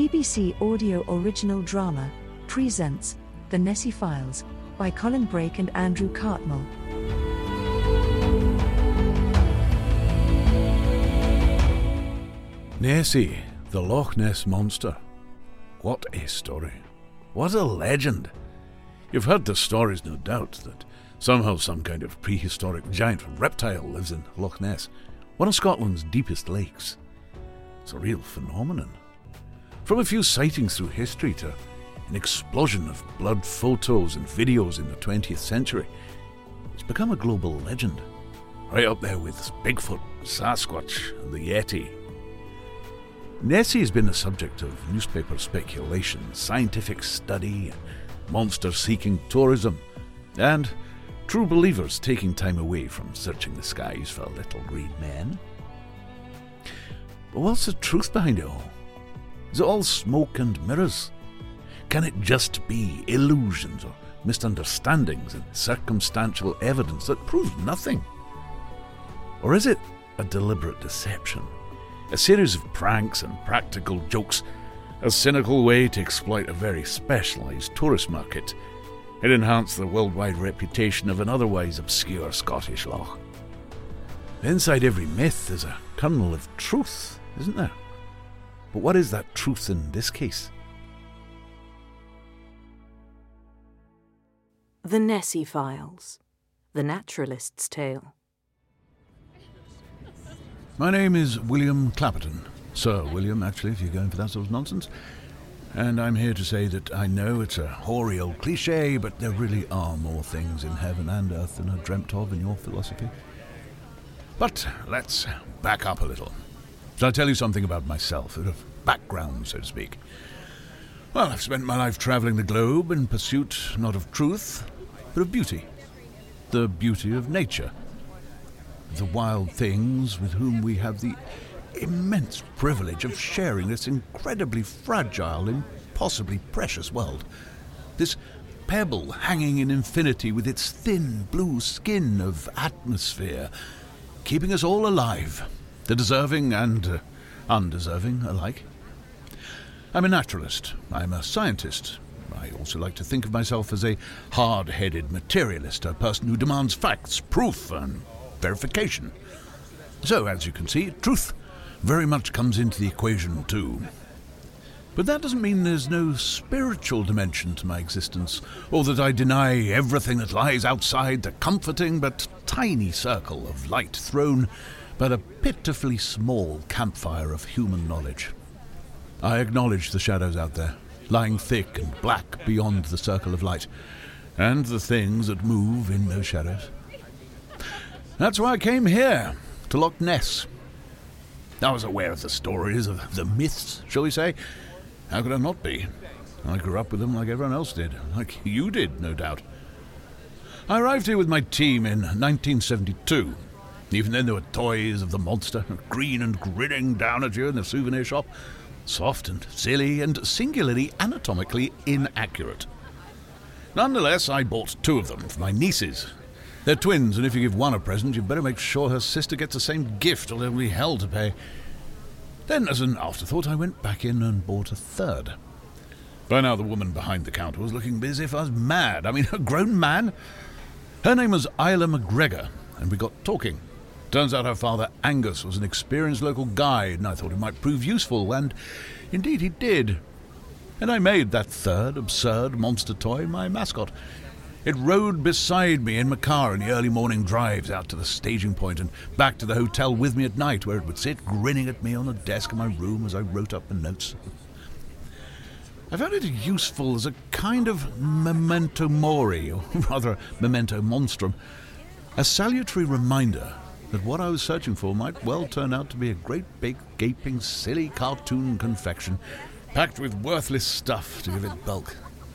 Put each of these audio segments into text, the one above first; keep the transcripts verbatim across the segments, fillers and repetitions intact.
T B C audio original drama, presents The Nessie Files, by Colin Brake and Andrew Cartmel. Nessie, the Loch Ness Monster. What a story. What a legend. You've heard the stories, no doubt, that somehow some kind of prehistoric giant reptile lives in Loch Ness, one of Scotland's deepest lakes. It's a real phenomenon. From a few sightings through history to an explosion of blood photos and videos in the twentieth century, it's become a global legend, right up there with Bigfoot, Sasquatch and the Yeti. Nessie has been the subject of newspaper speculation, scientific study, monster-seeking tourism, and true believers taking time away from searching the skies for little green men. But what's the truth behind it all? Is it all smoke and mirrors? Can it just be illusions or misunderstandings and circumstantial evidence that proves nothing? Or is it a deliberate deception? A series of pranks and practical jokes, a cynical way to exploit a very specialised tourist market and enhance the worldwide reputation of an otherwise obscure Scottish loch. Inside every myth is a kernel of truth, isn't there? But what is that truth in this case? The Nessie Files, The Naturalist's Tale. My name is William Clapperton. Sir William, actually, if you're going for that sort of nonsense. And I'm here to say that I know it's a hoary old cliché, but there really are more things in heaven and earth than are dreamt of in your philosophy. But let's back up a little. Shall I tell you something about myself, a bit of background, so to speak? Well, I've spent my life travelling the globe in pursuit not of truth, but of beauty. The beauty of nature. The wild things with whom we have the immense privilege of sharing this incredibly fragile, impossibly precious world. This pebble hanging in infinity with its thin blue skin of atmosphere, keeping us all alive, the deserving and uh, undeserving alike. I'm a naturalist. I'm a scientist. I also like to think of myself as a hard-headed materialist, a person who demands facts, proof, and verification. So, as you can see, truth very much comes into the equation too. But that doesn't mean there's no spiritual dimension to my existence, or that I deny everything that lies outside the comforting but tiny circle of light thrown by a pitifully small campfire of human knowledge. I acknowledge the shadows out there, lying thick and black beyond the circle of light, and the things that move in those shadows. That's why I came here, to Loch Ness. I was aware of the stories, of the myths, shall we say. How could I not be? I grew up with them like everyone else did, like you did, no doubt. I arrived here with my team in nineteen seventy-two. Even then there were toys of the monster, green and grinning down at you in the souvenir shop. Soft and silly and singularly anatomically inaccurate. Nonetheless, I bought two of them for my nieces. They're twins, and if you give one a present, you'd better make sure her sister gets the same gift, or there'll be hell to pay. Then, as an afterthought, I went back in and bought a third. By now, the woman behind the counter was looking as if I was mad. I mean, a grown man. Her name was Isla McGregor, and we got talking. Turns out her father, Angus, was an experienced local guide, and I thought it might prove useful, and indeed he did. And I made that third absurd monster toy my mascot. It rode beside me in my car in the early morning drives out to the staging point and back to the hotel with me at night, where it would sit grinning at me on the desk in my room as I wrote up my notes. I found it useful as a kind of memento mori, or rather memento monstrum, a salutary reminder that what I was searching for might well turn out to be a great big, gaping, silly cartoon confection, packed with worthless stuff to give it bulk.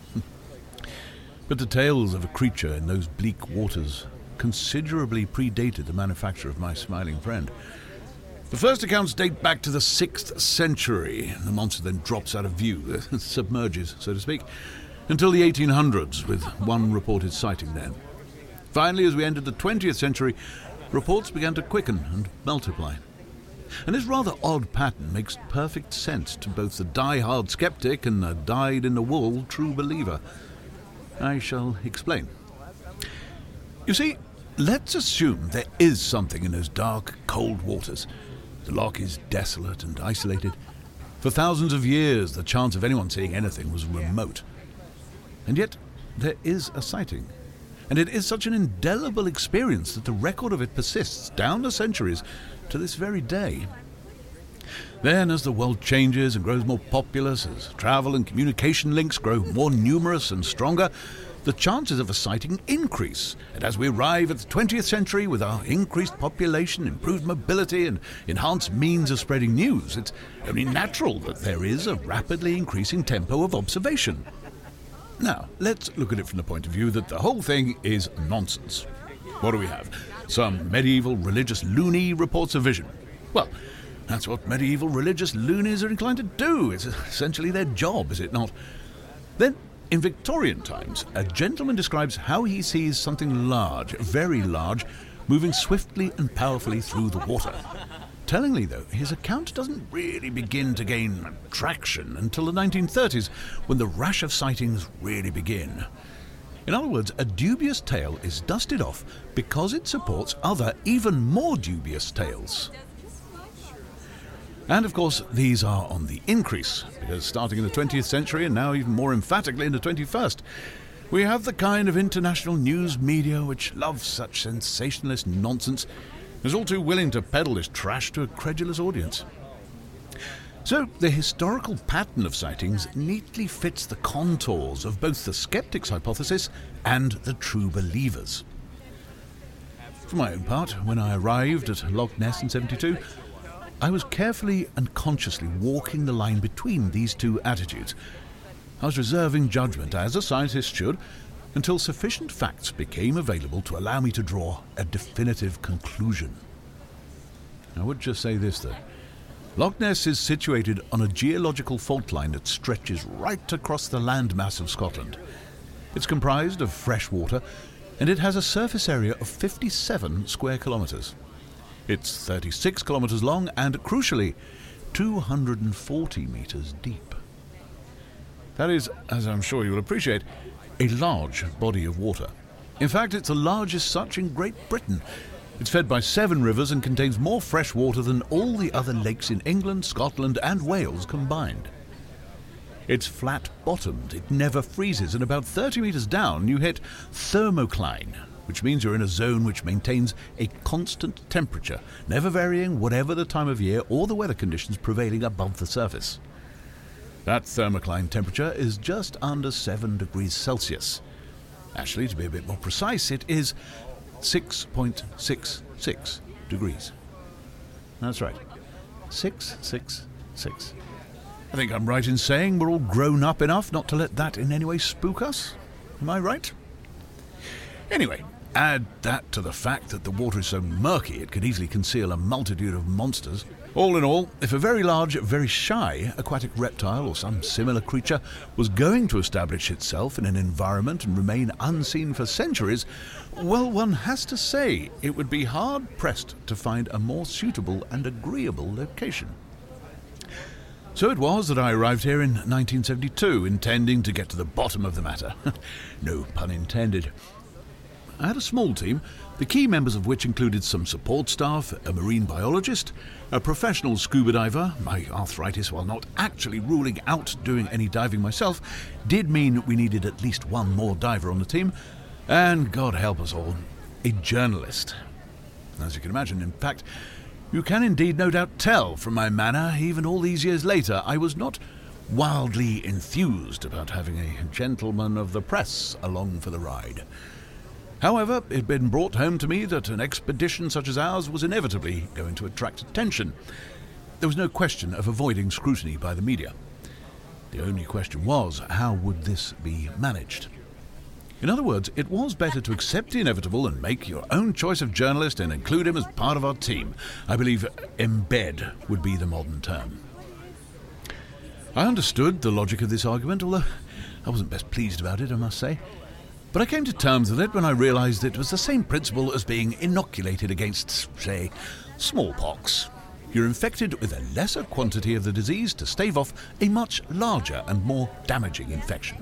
But the tales of a creature in those bleak waters considerably predated the manufacture of my smiling friend. The first accounts date back to the sixth century. The monster then drops out of view, submerges, so to speak, until the eighteen hundreds, with one reported sighting then. Finally, as we entered the twentieth century, reports began to quicken and multiply. And this rather odd pattern makes perfect sense to both the die-hard skeptic and the dyed-in-the-wool true believer. I shall explain. You see, let's assume there is something in those dark, cold waters. The loch is desolate and isolated. For thousands of years, the chance of anyone seeing anything was remote. And yet, there is a sighting. And it is such an indelible experience that the record of it persists down the centuries to this very day. Then, as the world changes and grows more populous, as travel and communication links grow more numerous and stronger, the chances of a sighting increase. And as we arrive at the twentieth century with our increased population, improved mobility and enhanced means of spreading news, it's only natural that there is a rapidly increasing tempo of observation. Now, let's look at it from the point of view that the whole thing is nonsense. What do we have? Some medieval religious loony reports a vision. Well, that's what medieval religious loonies are inclined to do. It's essentially their job, is it not? Then, in Victorian times, a gentleman describes how he sees something large, very large, moving swiftly and powerfully through the water. Tellingly, though, his account doesn't really begin to gain traction until the nineteen thirties, when the rash of sightings really begin. In other words, a dubious tale is dusted off because it supports other, even more dubious tales. And of course, these are on the increase, because starting in the twentieth century, and now even more emphatically in the twenty-first, we have the kind of international news media which loves such sensationalist nonsense, is all too willing to peddle this trash to a credulous audience. So, the historical pattern of sightings neatly fits the contours of both the skeptic's hypothesis and the true believer's. For my own part, when I arrived at Loch Ness in seventy-two, I was carefully and consciously walking the line between these two attitudes. I was reserving judgment, as a scientist should, until sufficient facts became available to allow me to draw a definitive conclusion. I would just say this, though. Loch Ness is situated on a geological fault line that stretches right across the landmass of Scotland. It's comprised of fresh water, and it has a surface area of fifty-seven square kilometres. It's thirty-six kilometres long and, crucially, two hundred forty metres deep. That is, as I'm sure you'll appreciate, a large body of water. In fact, it's the largest such in Great Britain. It's fed by seven rivers and contains more fresh water than all the other lakes in England, Scotland and Wales combined. It's flat-bottomed, it never freezes, and about thirty metres down you hit thermocline, which means you're in a zone which maintains a constant temperature, never varying whatever the time of year or the weather conditions prevailing above the surface. That thermocline temperature is just under seven degrees Celsius. Actually, to be a bit more precise, it is six point six six degrees. That's right, six six six. I think I'm right in saying we're all grown up enough not to let that in any way spook us. Am I right? Anyway, add that to the fact that the water is so murky it could easily conceal a multitude of monsters. All in all, if a very large, very shy aquatic reptile or some similar creature was going to establish itself in an environment and remain unseen for centuries, well, one has to say it would be hard-pressed to find a more suitable and agreeable location. So it was that I arrived here in nineteen seventy-two, intending to get to the bottom of the matter. No pun intended. I had a small team, the key members of which included some support staff, a marine biologist, a professional scuba diver. My arthritis, while not actually ruling out doing any diving myself, did mean we needed at least one more diver on the team, and, God help us all, a journalist. As you can imagine, in fact, you can indeed no doubt tell from my manner, even all these years later, I was not wildly enthused about having a gentleman of the press along for the ride. However, it had been brought home to me that an expedition such as ours was inevitably going to attract attention. There was no question of avoiding scrutiny by the media. The only question was, how would this be managed? In other words, it was better to accept the inevitable and make your own choice of journalist and include him as part of our team. I believe embed would be the modern term. I understood the logic of this argument, although I wasn't best pleased about it, I must say. But I came to terms with it when I realised it was the same principle as being inoculated against, say, smallpox. you're infected with a lesser quantity of the disease to stave off a much larger and more damaging infection.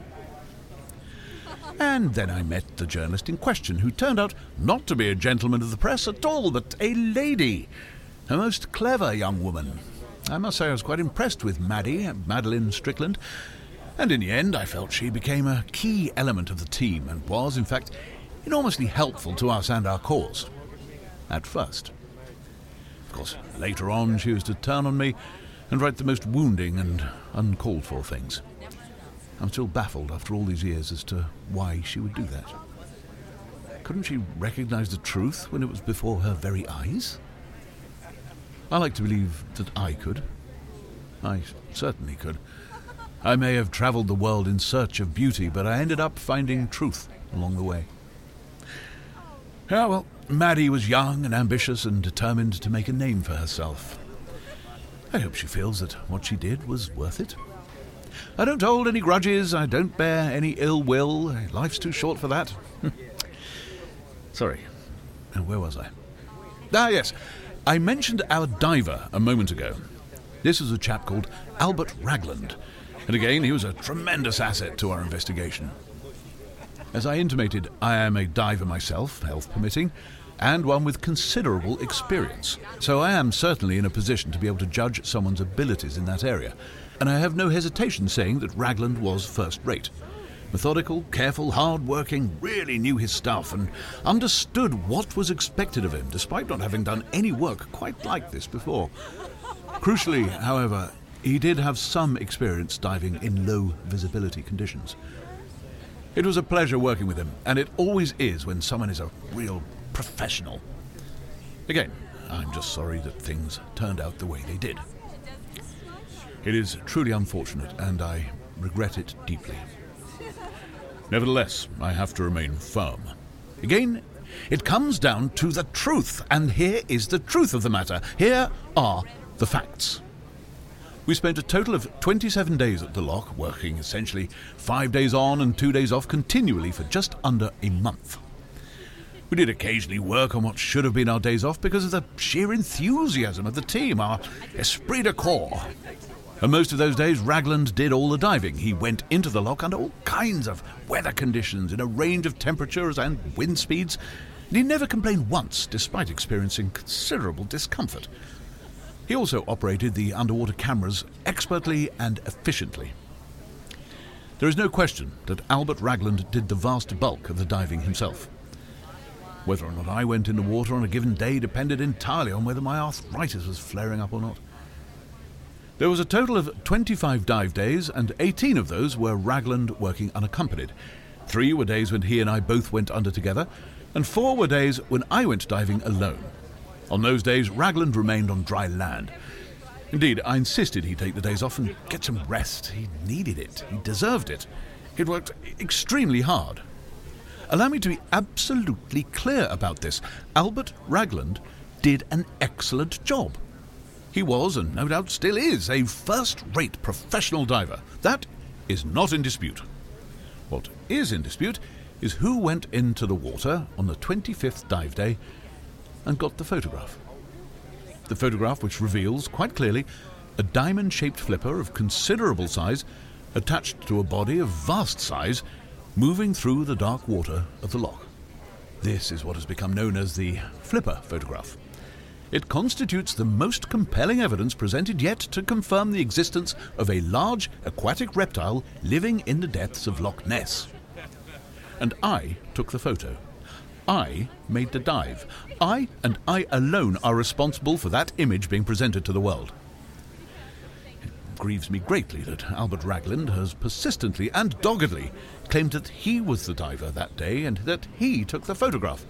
And then I met the journalist in question, who turned out not to be a gentleman of the press at all, but a lady. A most clever young woman. I must say I was quite impressed with Maddie, Madeline Strickland, and in the end I felt she became a key element of the team and was, in fact, enormously helpful to us and our cause. At first. Of course, later on she was to turn on me and write the most wounding and uncalled for things. I'm still baffled after all these years as to why she would do that. Couldn't she recognize the truth when it was before her very eyes? I like to believe that I could. I certainly could. I may have travelled the world in search of beauty, but I ended up finding truth along the way. Yeah, well, Maddie was young and ambitious and determined to make a name for herself. I hope she feels that what she did was worth it. I don't hold any grudges, I don't bear any ill will. Life's too short for that. Sorry, where was I? Ah, yes, I mentioned our diver a moment ago. This was a chap called Albert Ragland, and again he was a tremendous asset to our investigation. As I intimated, I am a diver myself, health permitting, and one with considerable experience, so I am certainly in a position to be able to judge someone's abilities in that area. And I have no hesitation saying that Ragland was first-rate. Methodical, careful, hard-working, really knew his stuff and understood what was expected of him, despite not having done any work quite like this before. Crucially, however, he did have some experience diving in low-visibility conditions. It was a pleasure working with him, and it always is when someone is a real professional. Again, I'm just sorry that things turned out the way they did. It is truly unfortunate, and I regret it deeply. Nevertheless, I have to remain firm. Again, it comes down to the truth, and here is the truth of the matter. Here are the facts. We spent a total of twenty-seven days at the loch, working essentially five days on and two days off continually for just under a month. We did occasionally work on what should have been our days off because of the sheer enthusiasm of the team, our esprit de corps. And most of those days, Ragland did all the diving. He went into the loch under all kinds of weather conditions, in a range of temperatures and wind speeds, and he never complained once, despite experiencing considerable discomfort. He also operated the underwater cameras expertly and efficiently. There is no question that Albert Ragland did the vast bulk of the diving himself. Whether or not I went in the water on a given day depended entirely on whether my arthritis was flaring up or not. There was a total of twenty-five dive days, and eighteen of those were Ragland working unaccompanied. Three were days when he and I both went under together, and four were days when I went diving alone. On those days, Ragland remained on dry land. Indeed, I insisted he take the days off and get some rest. He needed it. He deserved it. He'd worked extremely hard. Allow me to be absolutely clear about this. Albert Ragland did an excellent job. He was, and no doubt still is, a first-rate professional diver. That is not in dispute. What is in dispute is who went into the water on the twenty-fifth dive day and got the photograph. The photograph which reveals, quite clearly, a diamond-shaped flipper of considerable size attached to a body of vast size moving through the dark water of the loch. This is what has become known as the flipper photograph. It constitutes the most compelling evidence presented yet to confirm the existence of a large aquatic reptile living in the depths of Loch Ness. And I took the photo. I made the dive. I and I alone are responsible for that image being presented to the world. It grieves me greatly that Albert Ragland has persistently and doggedly claimed that he was the diver that day and that he took the photograph.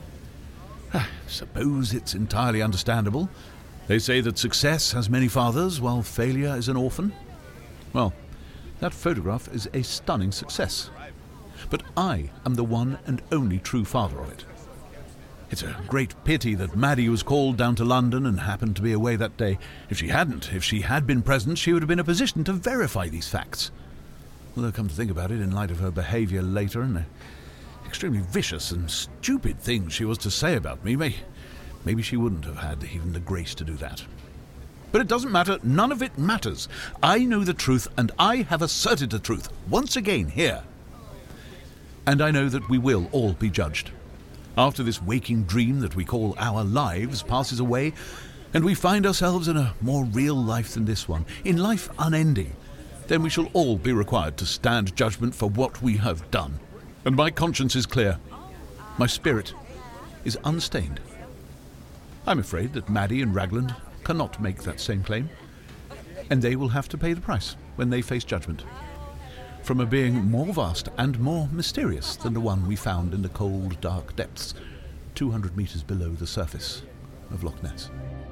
I suppose it's entirely understandable. They say that success has many fathers, while failure is an orphan. Well, that photograph is a stunning success. But I am the one and only true father of it. It's a great pity that Maddie was called down to London and happened to be away that day. If she hadn't, if she had been present, she would have been in a position to verify these facts. Although, come to think about it, in light of her behaviour later and the extremely vicious and stupid things she was to say about me, may, maybe she wouldn't have had even the grace to do that. But it doesn't matter. None of it matters. I know the truth, and I have asserted the truth, once again, here. And I know that we will all be judged. After this waking dream that we call our lives passes away, and we find ourselves in a more real life than this one, in life unending, then we shall all be required to stand judgment for what we have done. And my conscience is clear. My spirit is unstained. I'm afraid that Maddie and Ragland cannot make that same claim, and they will have to pay the price when they face judgment. From a being more vast and more mysterious than the one we found in the cold, dark depths, two hundred metres below the surface of Loch Ness.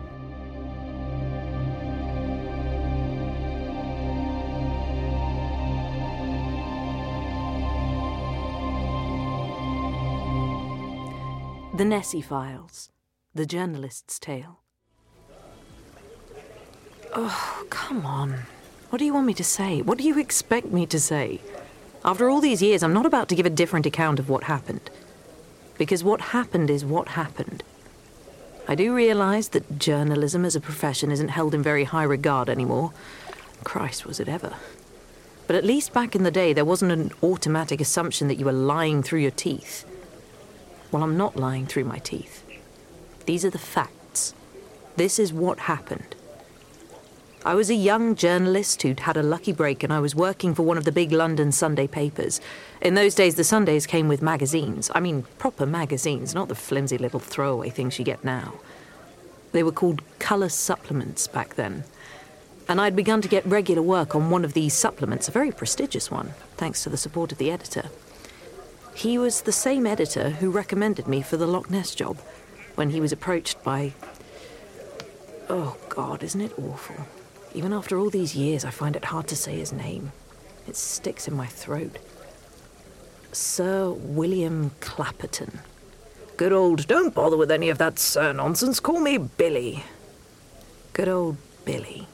The Nessie Files, the journalist's tale. Oh, come on. What do you want me to say? What do you expect me to say? After all these years, I'm not about to give a different account of what happened. Because what happened is what happened. I do realise that journalism as a profession isn't held in very high regard anymore. Christ, was it ever? But at least back in the day, there wasn't an automatic assumption that you were lying through your teeth. Well, I'm not lying through my teeth. These are the facts. This is what happened. I was a young journalist who'd had a lucky break, and I was working for one of the big London Sunday papers. In those days, the Sundays came with magazines. I mean, proper magazines, not the flimsy little throwaway things you get now. They were called colour supplements back then. And I'd begun to get regular work on one of these supplements, a very prestigious one, thanks to the support of the editor. He was the same editor who recommended me for the Loch Ness job when he was approached by... Oh, God, isn't it awful? Even after all these years, I find it hard to say his name. It sticks in my throat. Sir William Clapperton. Good old, don't bother with any of that sir nonsense, call me Billy. Good old Billy.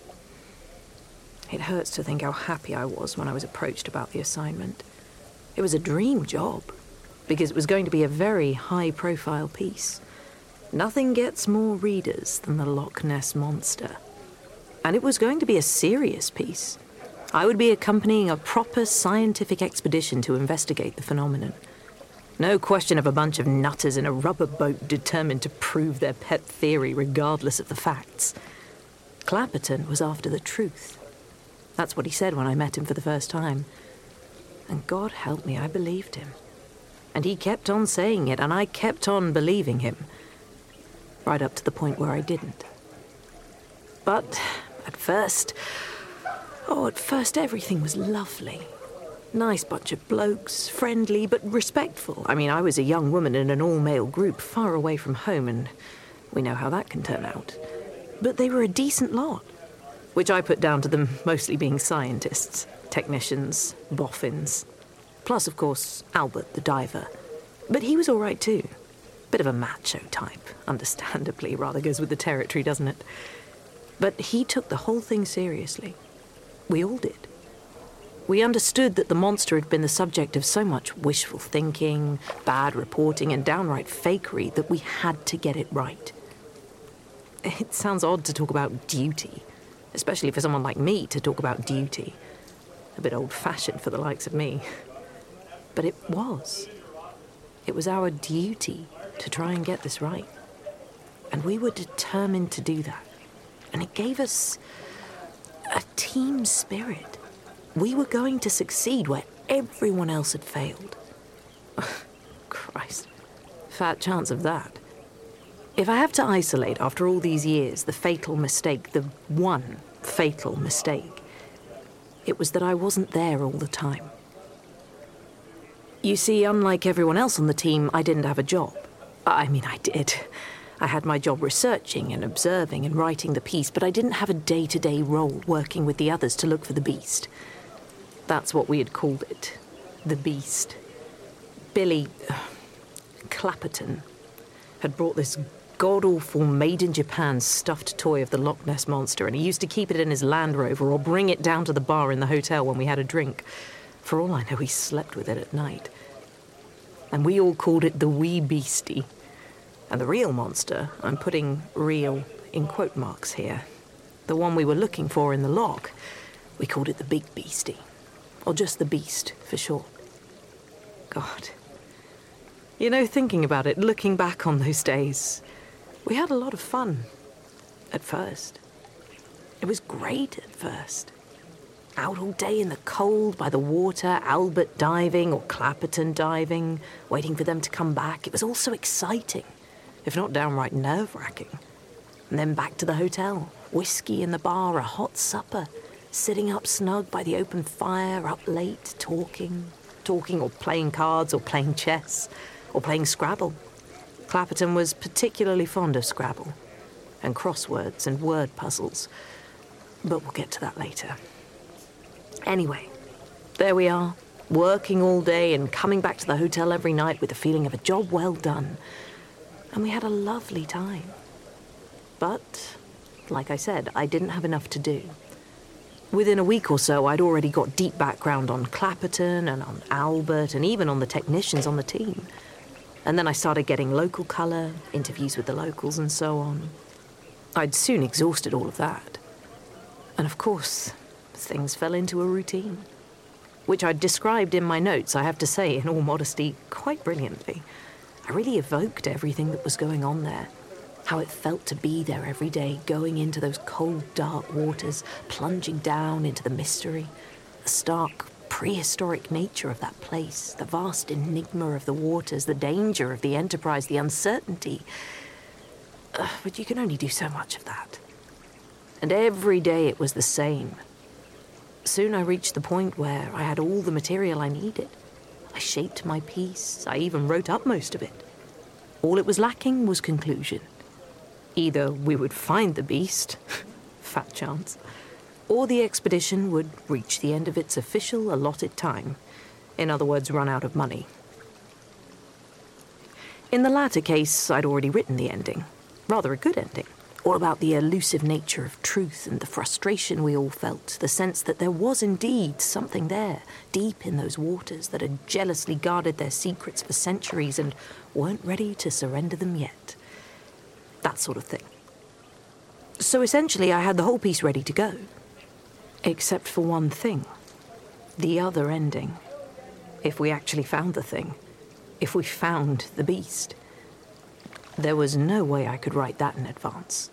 It hurts to think how happy I was when I was approached about the assignment. It was a dream job, because it was going to be a very high-profile piece. Nothing gets more readers than the Loch Ness Monster. And it was going to be a serious piece. I would be accompanying a proper scientific expedition to investigate the phenomenon. No question of a bunch of nutters in a rubber boat determined to prove their pet theory regardless of the facts. Clapperton was after the truth. That's what he said when I met him for the first time. And God help me, I believed him. And he kept on saying it, and I kept on believing him. Right up to the point where I didn't. But at first, oh, at first everything was lovely. Nice bunch of blokes, friendly but respectful. I mean, I was a young woman in an all-male group far away from home, and we know how that can turn out. But they were a decent lot, which I put down to them mostly being scientists, technicians, boffins. Plus, of course, Albert the diver. But he was all right too. Bit of a macho type, understandably, rather goes with the territory, doesn't it? But he took the whole thing seriously. We all did. We understood that the monster had been the subject of so much wishful thinking, bad reporting, and downright fakery that we had to get it right. It sounds odd to talk about duty, especially for someone like me to talk about duty. A bit old-fashioned for the likes of me. But it was. It was our duty to try and get this right. And we were determined to do that. And it gave us a team spirit. We were going to succeed where everyone else had failed. Christ, fat chance of that. If I have to isolate, after all these years, the fatal mistake, the one fatal mistake, it was that I wasn't there all the time. You see, unlike everyone else on the team, I didn't have a job. I mean, I did. I had my job researching and observing and writing the piece, but I didn't have a day-to-day role working with the others to look for the beast. That's what we had called it, the beast. Billy uh, Clapperton had brought this god-awful made-in-Japan stuffed toy of the Loch Ness Monster, and he used to keep it in his Land Rover or bring it down to the bar in the hotel when we had a drink. For all I know, he slept with it at night. And we all called it the wee beastie. And the real monster, I'm putting real in quote marks here, the one we were looking for in the log. We called it the Big Beastie, or just the Beast for short. God. You know, thinking about it, looking back on those days, we had a lot of fun. At first. It was great at first. Out all day in the cold by the water, Albert diving or Clapperton diving, waiting for them to come back. It was all so exciting, if not downright nerve-wracking. And then back to the hotel, whiskey in the bar, a hot supper, sitting up snug by the open fire, up late, talking, talking or playing cards or playing chess or playing Scrabble. Clapperton was particularly fond of Scrabble and crosswords and word puzzles, but we'll get to that later. Anyway, there we are, working all day and coming back to the hotel every night with the feeling of a job well done. And we had a lovely time. But, like I said, I didn't have enough to do. Within a week or so, I'd already got deep background on Clapperton and on Albert and even on the technicians on the team. And then I started getting local colour, interviews with the locals and so on. I'd soon exhausted all of that. And of course, things fell into a routine, which I'd described in my notes, I have to say, in all modesty, quite brilliantly. I really evoked everything that was going on there, how it felt to be there every day, going into those cold, dark waters, plunging down into the mystery, the stark, prehistoric nature of that place, the vast enigma of the waters, the danger of the enterprise, the uncertainty. Uh, but you can only do so much of that. And every day it was the same. Soon I reached the point where I had all the material I needed. I shaped my piece. I even wrote up most of it. All it was lacking was conclusion. Either we would find the beast, fat chance, or the expedition would reach the end of its official allotted time. In other words, run out of money. In the latter case, I'd already written the ending. Rather a good ending. All about the elusive nature of truth and the frustration we all felt, the sense that there was indeed something there, deep in those waters that had jealously guarded their secrets for centuries and weren't ready to surrender them yet. That sort of thing. So essentially I had the whole piece ready to go. Except for one thing. The other ending. If we actually found the thing. If we found the beast. There was no way I could write that in advance.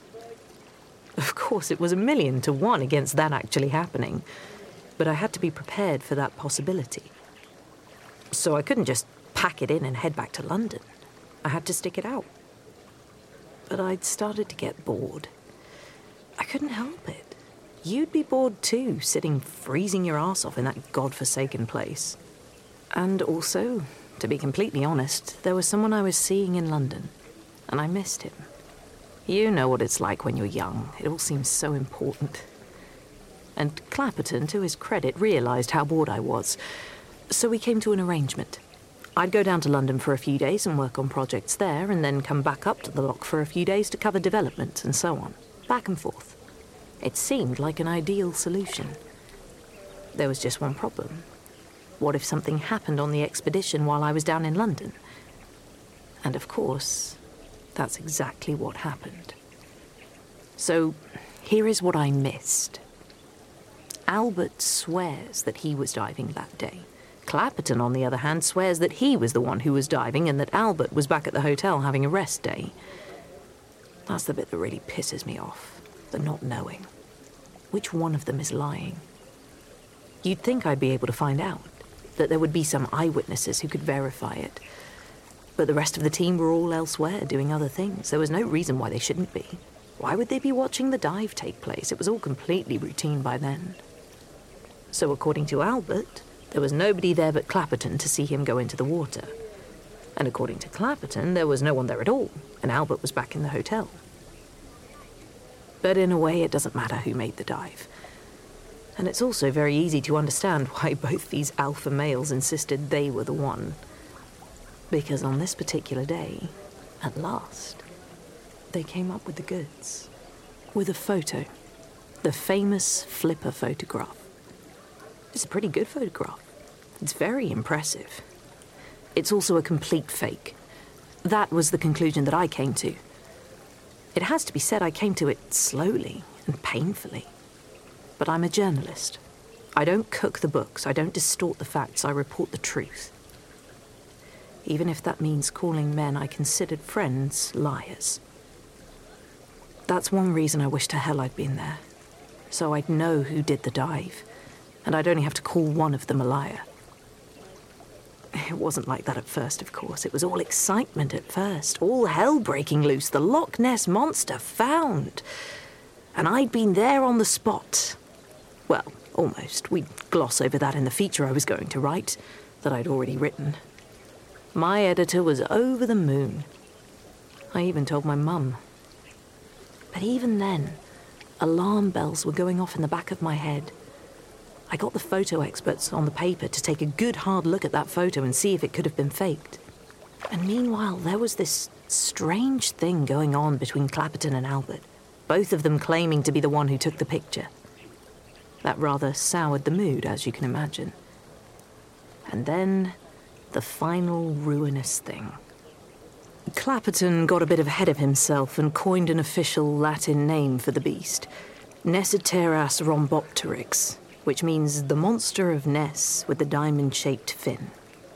Of course, it was a million to one against that actually happening, but I had to be prepared for that possibility. So I couldn't just pack it in and head back to London. I had to stick it out. But I'd started to get bored. I couldn't help it. You'd be bored too, sitting freezing your ass off in that godforsaken place. And also, to be completely honest, there was someone I was seeing in London, and I missed him. You know what it's like when you're young. It all seems so important. And Clapperton, to his credit, realised how bored I was. So we came to an arrangement. I'd go down to London for a few days and work on projects there, and then come back up to the lock for a few days to cover development and so on. Back and forth. It seemed like an ideal solution. There was just one problem. What if something happened on the expedition while I was down in London? And of course, that's exactly what happened. So, here is what I missed. Albert swears that he was diving that day. Clapperton, on the other hand, swears that he was the one who was diving and that Albert was back at the hotel having a rest day. That's the bit that really pisses me off, the not knowing. Which one of them is lying? You'd think I'd be able to find out, that there would be some eyewitnesses who could verify it. But the rest of the team were all elsewhere, doing other things. There was no reason why they shouldn't be. Why would they be watching the dive take place? It was all completely routine by then. So according to Albert, there was nobody there but Clapperton to see him go into the water. And according to Clapperton, there was no one there at all, and Albert was back in the hotel. But in a way, it doesn't matter who made the dive. And it's also very easy to understand why both these alpha males insisted they were the one. Because on this particular day, at last, they came up with the goods. With a photo. The famous Flipper photograph. It's a pretty good photograph. It's very impressive. It's also a complete fake. That was the conclusion that I came to. It has to be said I came to it slowly, and painfully. But I'm a journalist. I don't cook the books, I don't distort the facts, I report the truth. Even if that means calling men I considered friends liars. That's one reason I wish to hell I'd been there. So I'd know who did the dive, and I'd only have to call one of them a liar. It wasn't like that at first, of course. It was all excitement at first, all hell breaking loose, the Loch Ness Monster found. And I'd been there on the spot. Well, almost. We'd gloss over that in the feature I was going to write, that I'd already written. My editor was over the moon. I even told my mum. But even then, alarm bells were going off in the back of my head. I got the photo experts on the paper to take a good hard look at that photo and see if it could have been faked. And meanwhile, there was this strange thing going on between Clapperton and Albert, both of them claiming to be the one who took the picture. That rather soured the mood, as you can imagine. And then, the final ruinous thing. Clapperton got a bit ahead of himself and coined an official Latin name for the beast, Nessiteras rhombopteryx, which means the monster of Ness with the diamond-shaped fin.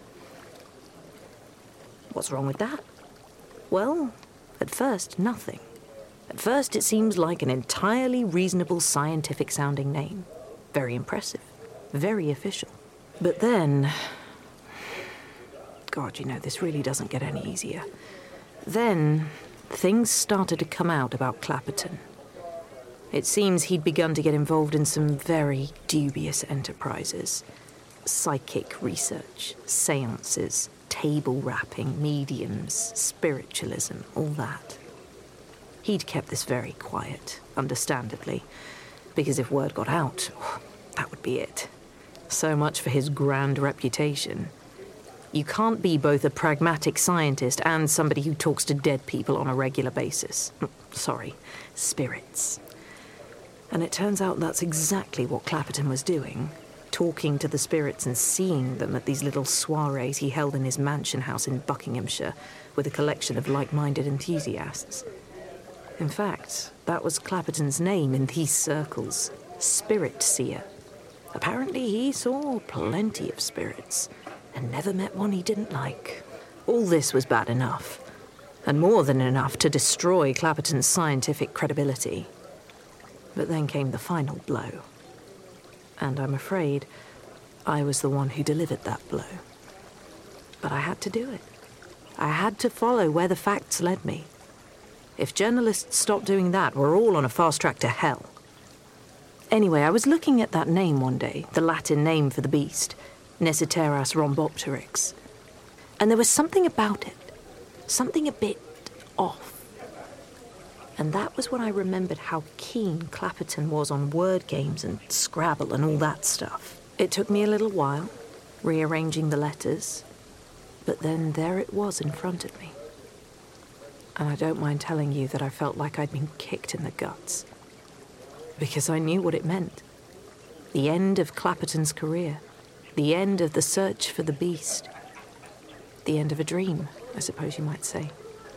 What's wrong with that? Well, at first, nothing. At first, it seems like an entirely reasonable scientific-sounding name. Very impressive. Very official. But then... God, you know, this really doesn't get any easier. Then, things started to come out about Clapperton. It seems he'd begun to get involved in some very dubious enterprises. Psychic research, seances, table rapping, mediums, spiritualism, all that. He'd kept this very quiet, understandably, because if word got out, that would be it. So much for his grand reputation. You can't be both a pragmatic scientist and somebody who talks to dead people on a regular basis. Sorry, spirits. And it turns out that's exactly what Clapperton was doing, talking to the spirits and seeing them at these little soirees he held in his mansion house in Buckinghamshire with a collection of like-minded enthusiasts. In fact, that was Clapperton's name in these circles, Spirit Seer. Apparently he saw plenty of spirits and never met one he didn't like. All this was bad enough, and more than enough to destroy Clapperton's scientific credibility. But then came the final blow. And I'm afraid I was the one who delivered that blow. But I had to do it. I had to follow where the facts led me. If journalists stop doing that, we're all on a fast track to hell. Anyway, I was looking at that name one day, the Latin name for the beast, Nessiteras rhombopteryx. And there was something about it, something a bit off. And that was when I remembered how keen Clapperton was on word games and Scrabble and all that stuff. It took me a little while, rearranging the letters, but then there it was in front of me. And I don't mind telling you that I felt like I'd been kicked in the guts. Because I knew what it meant. The end of Clapperton's career. The end of the search for the beast. The end of a dream, I suppose you might say.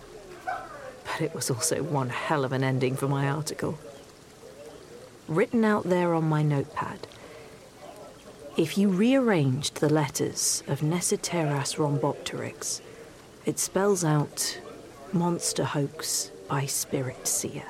But it was also one hell of an ending for my article. Written out there on my notepad, if you rearranged the letters of Nessiteras rhombopteryx, it spells out Monster Hoax by Spirit Seer.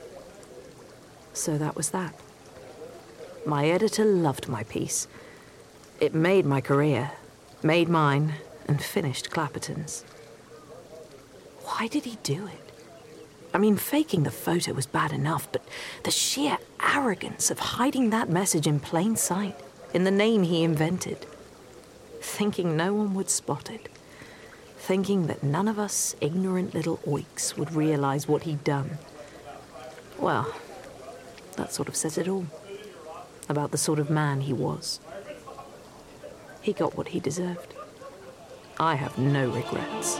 So that was that. My editor loved my piece. It made my career, made mine, and finished Clapperton's. Why did he do it? I mean, faking the photo was bad enough, but the sheer arrogance of hiding that message in plain sight, in the name he invented, thinking no one would spot it, thinking that none of us ignorant little oiks would realize what he'd done. Well, that sort of says it all, about the sort of man he was. He got what he deserved. I have no regrets.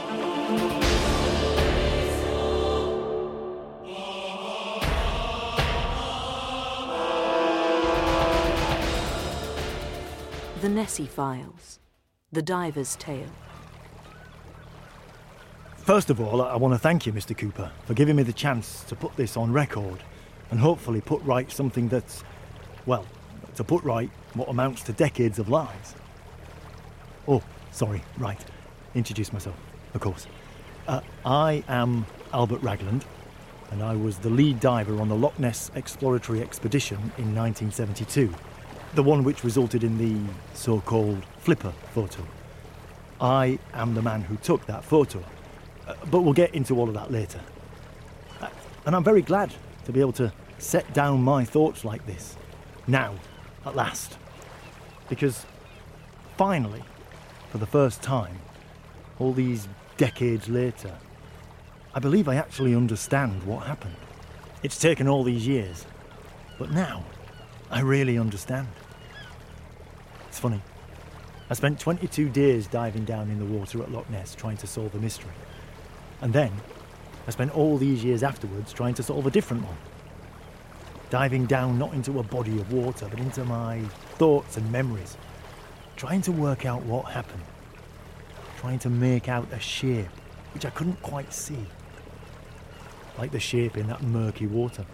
The Nessie Files. The Diver's Tale. First of all, I want to thank you, Mister Cooper, for giving me the chance to put this on record. and hopefully put right something that's, well, to put right what amounts to decades of lies. Oh, sorry, right. Introduce myself, of course. Uh, I am Albert Ragland, and I was the lead diver on the Loch Ness exploratory expedition in nineteen seventy-two, the one which resulted in the so-called flipper photo. I am the man who took that photo, uh, but we'll get into all of that later. Uh, and I'm very glad to be able to set down my thoughts like this, now, at last. Because, finally, for the first time, all these decades later, I believe I actually understand what happened. It's taken all these years, but now I really understand. It's funny. I spent twenty-two days diving down in the water at Loch Ness trying to solve a mystery. And then I spent all these years afterwards trying to solve a different one. Diving down not into a body of water, but into my thoughts and memories. Trying to work out what happened. Trying to make out a shape which I couldn't quite see. Like the shape in that murky water.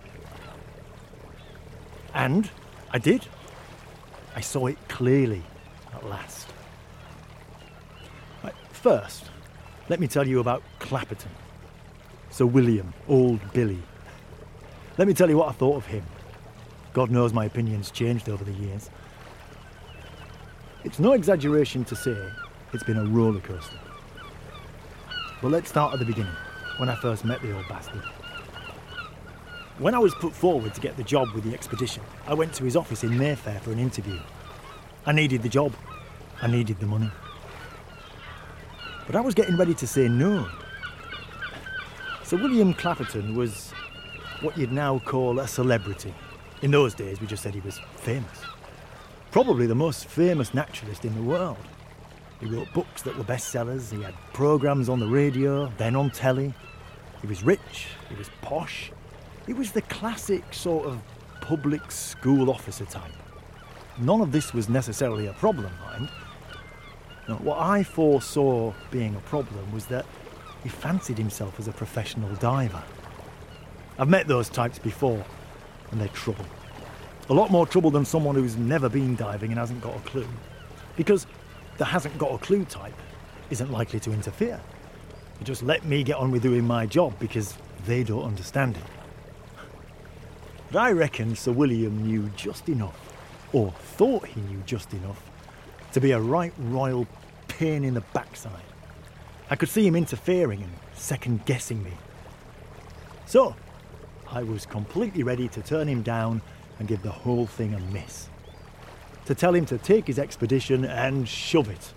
And I did. I saw it clearly at last. Right, first, let me tell you about Clapperton. Sir William, old Billy. Let me tell you what I thought of him. God knows my opinion's changed over the years. It's no exaggeration to say it's been a roller coaster. But let's start at the beginning, when I first met the old bastard. When I was put forward to get the job with the expedition, I went to his office in Mayfair for an interview. I needed the job. I needed the money. But I was getting ready to say no. Sir William Clapperton was what you'd now call a celebrity. In those days, we just said he was famous. Probably the most famous naturalist in the world. He wrote books that were bestsellers, he had programmes on the radio, then on telly. He was rich, he was posh. He was the classic sort of public school officer type. None of this was necessarily a problem, mind. No, what I foresaw being a problem was that he fancied himself as a professional diver. I've met those types before, and they're trouble. A lot more trouble than someone who's never been diving and hasn't got a clue. Because the hasn't got a clue type isn't likely to interfere. They just let me get on with doing my job because they don't understand it. But I reckon Sir William knew just enough, or thought he knew just enough, to be a right royal pain in the backside. I could see him interfering and second-guessing me. So, I was completely ready to turn him down and give the whole thing a miss. To tell him to take his expedition and shove it.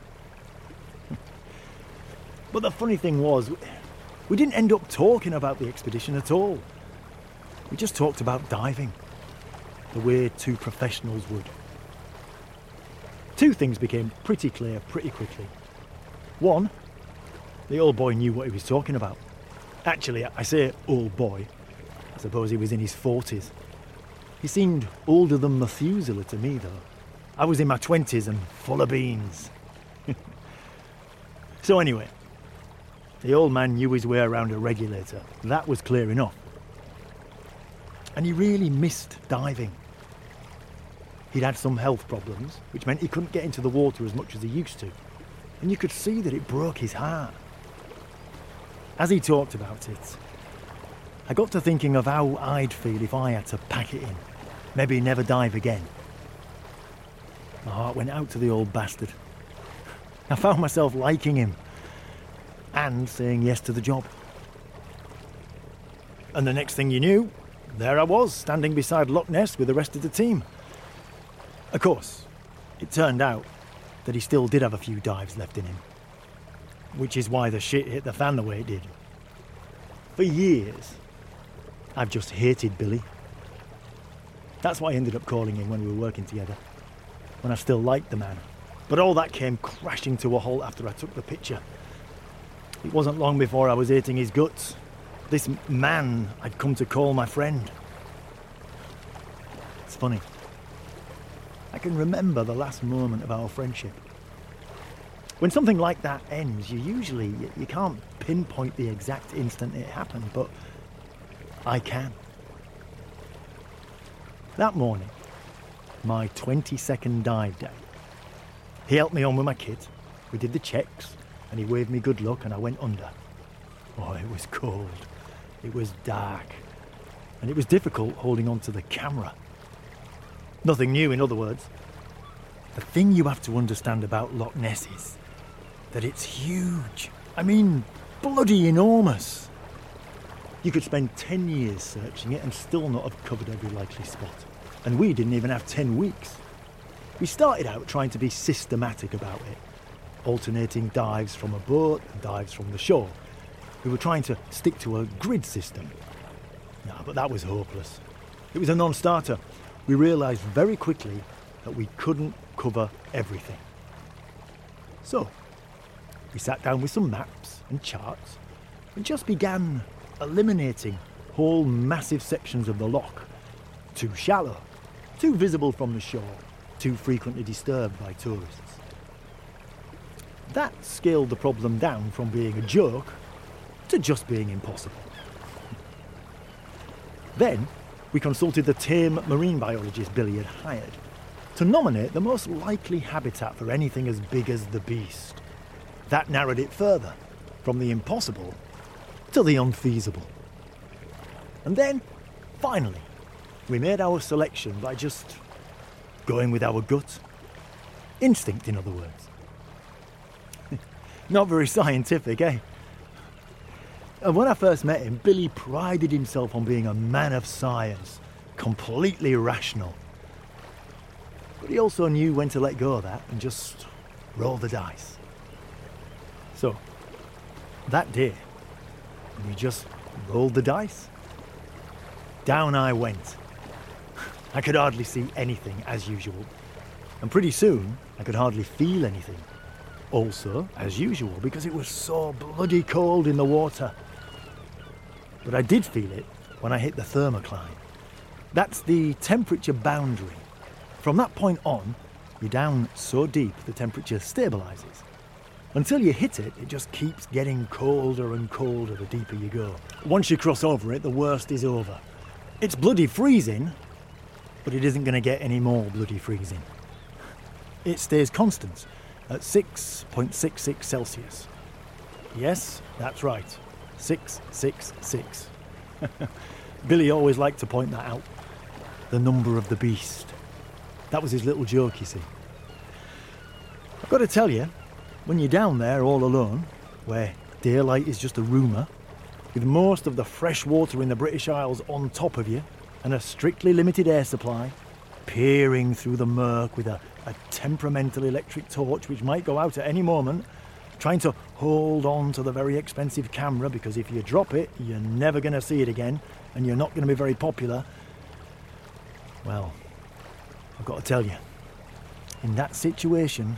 But the funny thing was, we didn't end up talking about the expedition at all. We just talked about diving, the way two professionals would. Two things became pretty clear pretty quickly. One, the old boy knew what he was talking about. Actually, I say old boy. I suppose he was in his forties. He seemed older than Methuselah to me, though. I was in my twenties and full of beans. So anyway, the old man knew his way around a regulator. That was clear enough. And he really missed diving. He'd had some health problems, which meant he couldn't get into the water as much as he used to. And you could see that it broke his heart. As he talked about it, I got to thinking of how I'd feel if I had to pack it in. Maybe never dive again. My heart went out to the old bastard. I found myself liking him and saying yes to the job. And the next thing you knew, there I was, standing beside Loch Ness with the rest of the team. Of course, it turned out that he still did have a few dives left in him. Which is why the shit hit the fan the way it did. For years, I've just hated Billy. That's why I ended up calling him when we were working together. When I still liked the man. But all that came crashing to a halt after I took the picture. It wasn't long before I was hating his guts. This man I'd come to call my friend. It's funny. I can remember the last moment of our friendship. When something like that ends, you usually, you, you can't pinpoint the exact instant it happened, but I can. That morning, my twenty-second dive day, he helped me on with my kit. We did the checks, and he waved me good luck, and I went under. Oh, it was cold. It was dark. And it was difficult holding on to the camera. Nothing new, in other words. The thing you have to understand about Loch Ness is that it's huge. I mean, bloody enormous. You could spend ten years searching it and still not have covered every likely spot. And we didn't even have ten weeks. We started out trying to be systematic about it, alternating dives from a boat and dives from the shore. We were trying to stick to a grid system. No, but that was hopeless. It was a non-starter. We realised very quickly that we couldn't cover everything. So, we sat down with some maps and charts and just began eliminating whole massive sections of the loch. Too shallow, too visible from the shore, too frequently disturbed by tourists. That scaled the problem down from being a joke to just being impossible. Then, we consulted the tame marine biologist Billy had hired to nominate the most likely habitat for anything as big as the beast. That narrowed it further, from the impossible to the unfeasible. And then, finally, we made our selection by just going with our gut. Instinct, in other words. Not very scientific, eh? And when I first met him, Billy prided himself on being a man of science, completely rational. But he also knew when to let go of that and just roll the dice. So, that day, we just rolled the dice. Down I went. I could hardly see anything as usual. And pretty soon, I could hardly feel anything. Also, as usual, because it was so bloody cold in the water. But I did feel it when I hit the thermocline. That's the temperature boundary. From that point on, you're down so deep the temperature stabilises. Until you hit it, it just keeps getting colder and colder the deeper you go. Once you cross over it, the worst is over. It's bloody freezing, but it isn't going to get any more bloody freezing. It stays constant at six point six six Celsius. Yes, that's right. six six six. Billy always liked to point that out. The number of the beast. That was his little joke, you see. I've got to tell you, when you're down there all alone, where daylight is just a rumour, with most of the fresh water in the British Isles on top of you, and a strictly limited air supply, peering through the murk with a, a temperamental electric torch which might go out at any moment, trying to hold on to the very expensive camera because if you drop it, you're never going to see it again and you're not going to be very popular. Well, I've got to tell you, in that situation,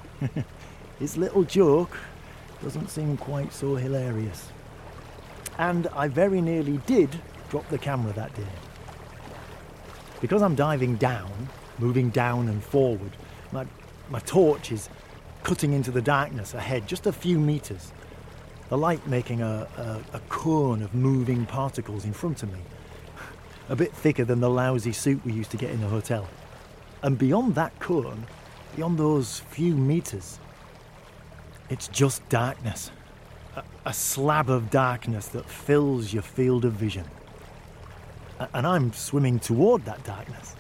his little joke doesn't seem quite so hilarious. And I very nearly did drop the camera that day. Because I'm diving down, moving down and forward, my, my torch is cutting into the darkness ahead just a few metres, the light making a, a, a cone of moving particles in front of me, a bit thicker than the lousy suit we used to get in the hotel. And beyond that cone, beyond those few metres, it's just darkness, a, a slab of darkness that fills your field of vision. And I'm swimming toward that darkness.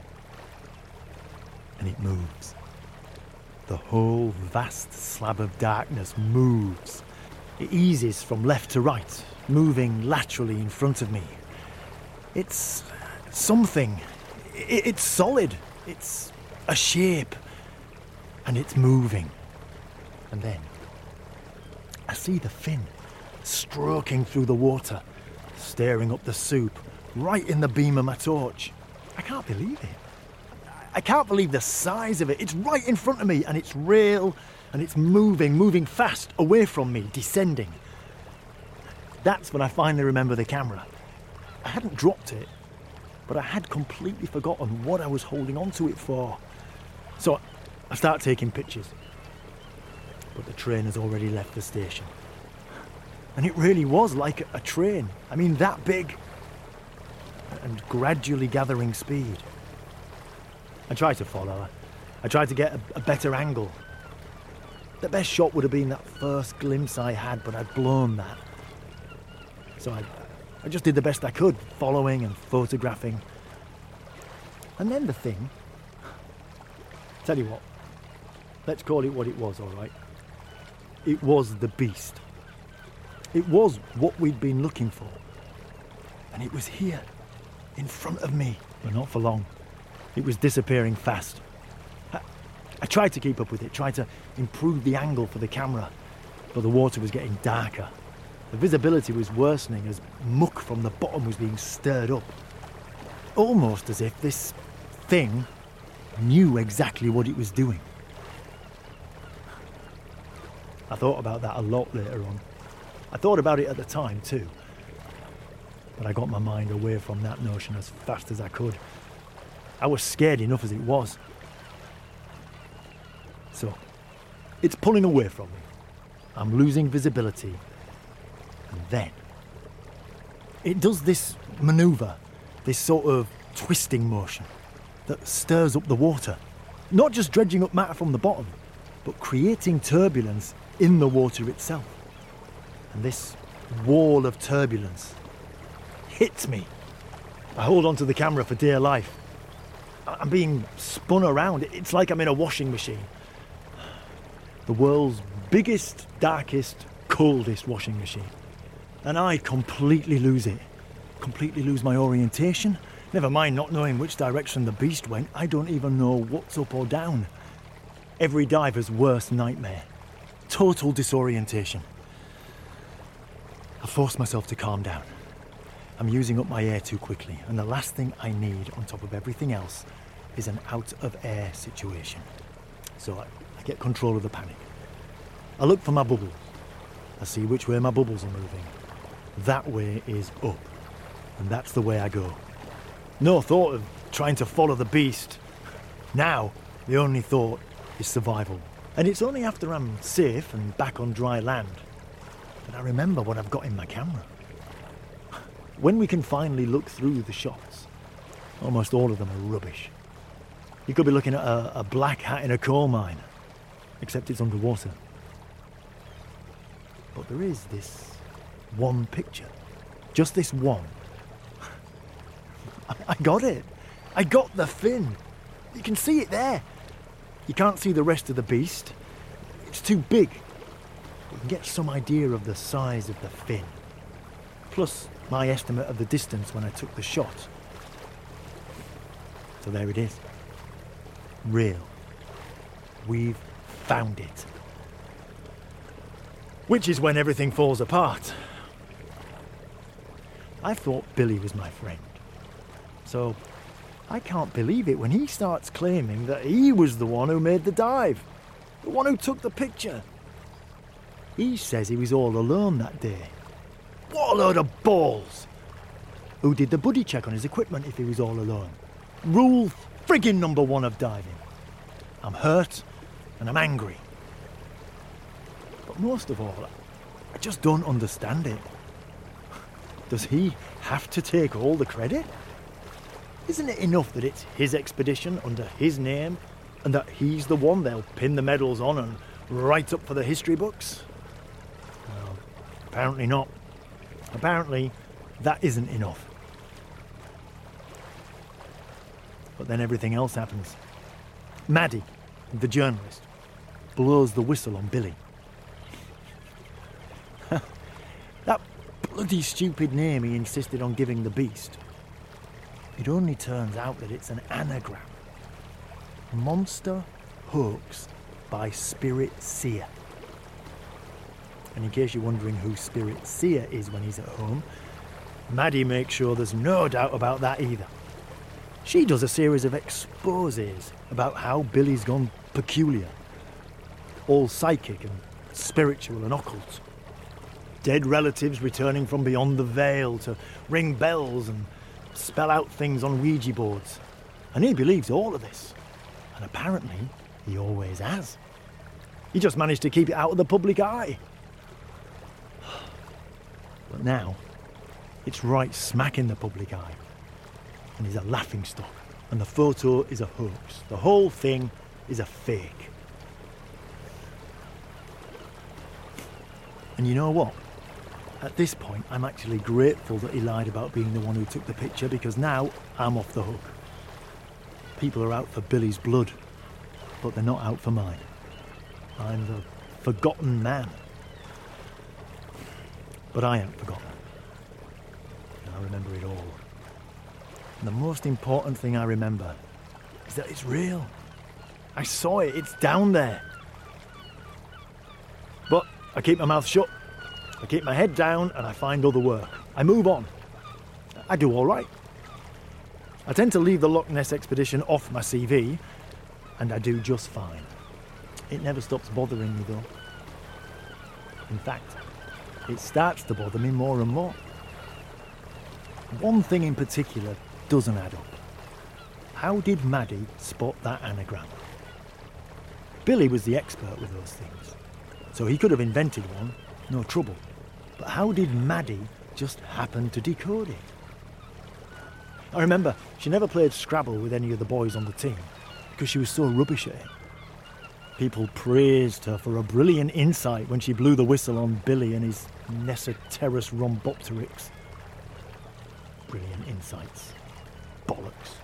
And it moves. The whole vast slab of darkness moves. It eases from left to right, moving laterally in front of me. It's something. It's solid. It's a shape. And it's moving. And then I see the fin stroking through the water, staring up the soup, right in the beam of my torch. I can't believe it. I can't believe the size of it. It's right in front of me and it's real and it's moving, moving fast away from me, descending. That's when I finally remember the camera. I hadn't dropped it, but I had completely forgotten what I was holding onto it for. So I start taking pictures. But the train has already left the station. And it really was like a train. I mean, that big. and gradually gathering speed. I tried to follow her. I tried to get a, a better angle. The best shot would have been that first glimpse I had, but I'd blown that. So I, I just did the best I could, following and photographing. And then the thing... Tell you what, let's call it what it was, all right? It was the beast. It was what we'd been looking for. And it was here, in front of me, but not for long. It was disappearing fast. I, I tried to keep up with it, tried to improve the angle for the camera, but the water was getting darker. The visibility was worsening as muck from the bottom was being stirred up. Almost as if this thing knew exactly what it was doing. I thought about that a lot later on. I thought about it at the time too. But I got my mind away from that notion as fast as I could. I was scared enough as it was. So, it's pulling away from me. I'm losing visibility. And then, it does this manoeuvre, this sort of twisting motion that stirs up the water. Not just dredging up matter from the bottom, but creating turbulence in the water itself. And this wall of turbulence hits me. I hold onto the camera for dear life. I'm being spun around. It's like I'm in a washing machine. The world's biggest, darkest, coldest washing machine. And I completely lose it. Completely lose my orientation. Never mind not knowing which direction the beast went. I don't even know what's up or down. Every diver's worst nightmare. Total disorientation. I force myself to calm down. I'm using up my air too quickly, and the last thing I need on top of everything else is an out-of-air situation. So I, I get control of the panic. I look for my bubbles. I see which way my bubbles are moving. That way is up, and that's the way I go. No thought of trying to follow the beast. Now, the only thought is survival. And it's only after I'm safe and back on dry land that I remember what I've got in my camera. When we can finally look through the shots, almost all of them are rubbish. You could be looking at a, a black hat in a coal mine, except it's underwater. But there is this one picture, just this one. I, I got it. I got the fin. You can see it there. You can't see the rest of the beast. It's too big. You can get some idea of the size of the fin. Plus my estimate of the distance when I took the shot. So there it is. Real. We've found it. Which is when everything falls apart. I thought Billy was my friend. So I can't believe it when he starts claiming that he was the one who made the dive. The one who took the picture. He says he was all alone that day. What a load of balls! Who did the buddy check on his equipment if he was all alone? Rule friggin' number one of diving. I'm hurt and I'm angry. But most of all, I just don't understand it. Does he have to take all the credit? Isn't it enough that it's his expedition under his name and that he's the one they'll pin the medals on and write up for the history books? Well, apparently not. Apparently, that isn't enough. But then everything else happens. Maddie, the journalist, blows the whistle on Billy. That bloody stupid name he insisted on giving the beast. It only turns out that it's an anagram. Monster Hoax by Spirit Seer. And in case you're wondering who Spirit Seer is when he's at home, Maddie makes sure there's no doubt about that either. She does a series of exposés about how Billy's gone peculiar. All psychic and spiritual and occult. Dead relatives returning from beyond the veil to ring bells and spell out things on Ouija boards. And he believes all of this. And apparently, he always has. He just managed to keep it out of the public eye. But now, it's right smack in the public eye. and he's a laughingstock, and the photo is a hoax. The whole thing is a fake. And you know what? At this point, I'm actually grateful that he lied about being the one who took the picture, because now I'm off the hook. People are out for Billy's blood, but they're not out for mine. I'm the forgotten man. But I ain't forgotten. And I remember it all. And the most important thing I remember is that it's real. I saw it, it's down there. But I keep my mouth shut, I keep my head down, and I find other work. I move on. I do all right. I tend to leave the Loch Ness expedition off my C V, and I do just fine. It never stops bothering me, though. In fact, it starts to bother me more and more. One thing in particular doesn't add up. How did Maddie spot that anagram? Billy was the expert with those things, so he could have invented one, no trouble. But how did Maddie just happen to decode it? I remember she never played Scrabble with any of the boys on the team because she was so rubbish at it. People praised her for a brilliant insight when she blew the whistle on Billy and his Nessoterus rhombopteryx. Brilliant insights. Bollocks.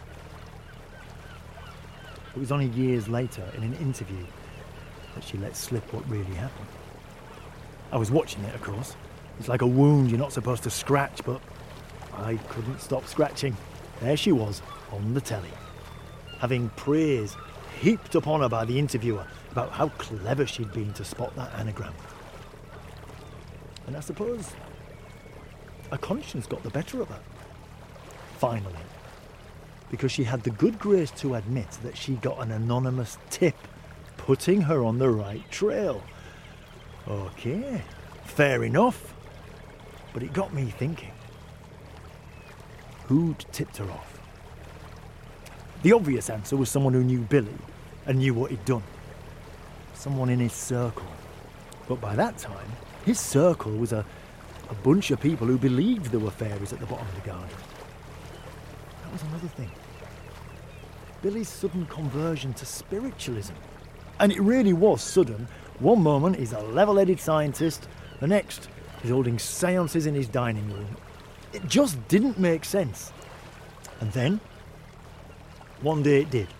It was only years later, in an interview, that she let slip what really happened. I was watching it, of course. It's like a wound you're not supposed to scratch, but I couldn't stop scratching. There she was, on the telly, having praise heaped upon her by the interviewer about how clever she'd been to spot that anagram. And I suppose her conscience got the better of her. Finally. Because she had the good grace to admit that she got an anonymous tip putting her on the right trail. Okay, fair enough. But it got me thinking. Who'd tipped her off? The obvious answer was someone who knew Billy and knew what he'd done. Someone in his circle. But by that time, his circle was a, a bunch of people who believed there were fairies at the bottom of the garden. That was another thing. Billy's sudden conversion to spiritualism. And it really was sudden. One moment he's a level-headed scientist, the next he's holding seances in his dining room. It just didn't make sense. And then, one day it did.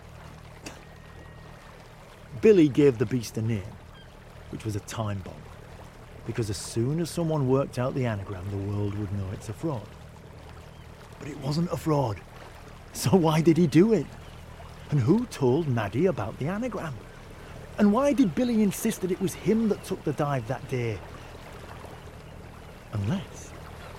Billy gave the beast a name, which was a time bomb, because as soon as someone worked out the anagram, the world would know it's a fraud. But it wasn't a fraud. So why did he do it? And who told Maddie about the anagram? And why did Billy insist that it was him that took the dive that day? Unless...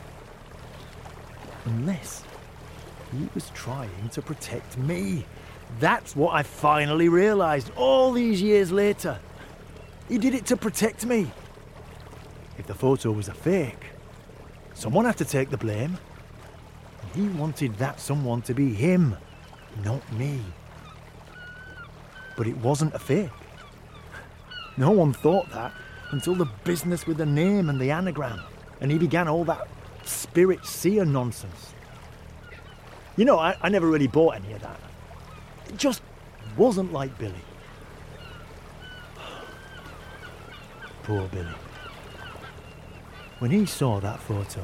Unless he was trying to protect me. That's what I finally realised all these years later. He did it to protect me. If the photo was a fake, someone had to take the blame. And he wanted that someone to be him, not me. But it wasn't a fake. No one thought that until the business with the name and the anagram, and he began all that spirit seer nonsense. You know, I, I never really bought any of that. It just wasn't like Billy. Poor Billy. When he saw that photo,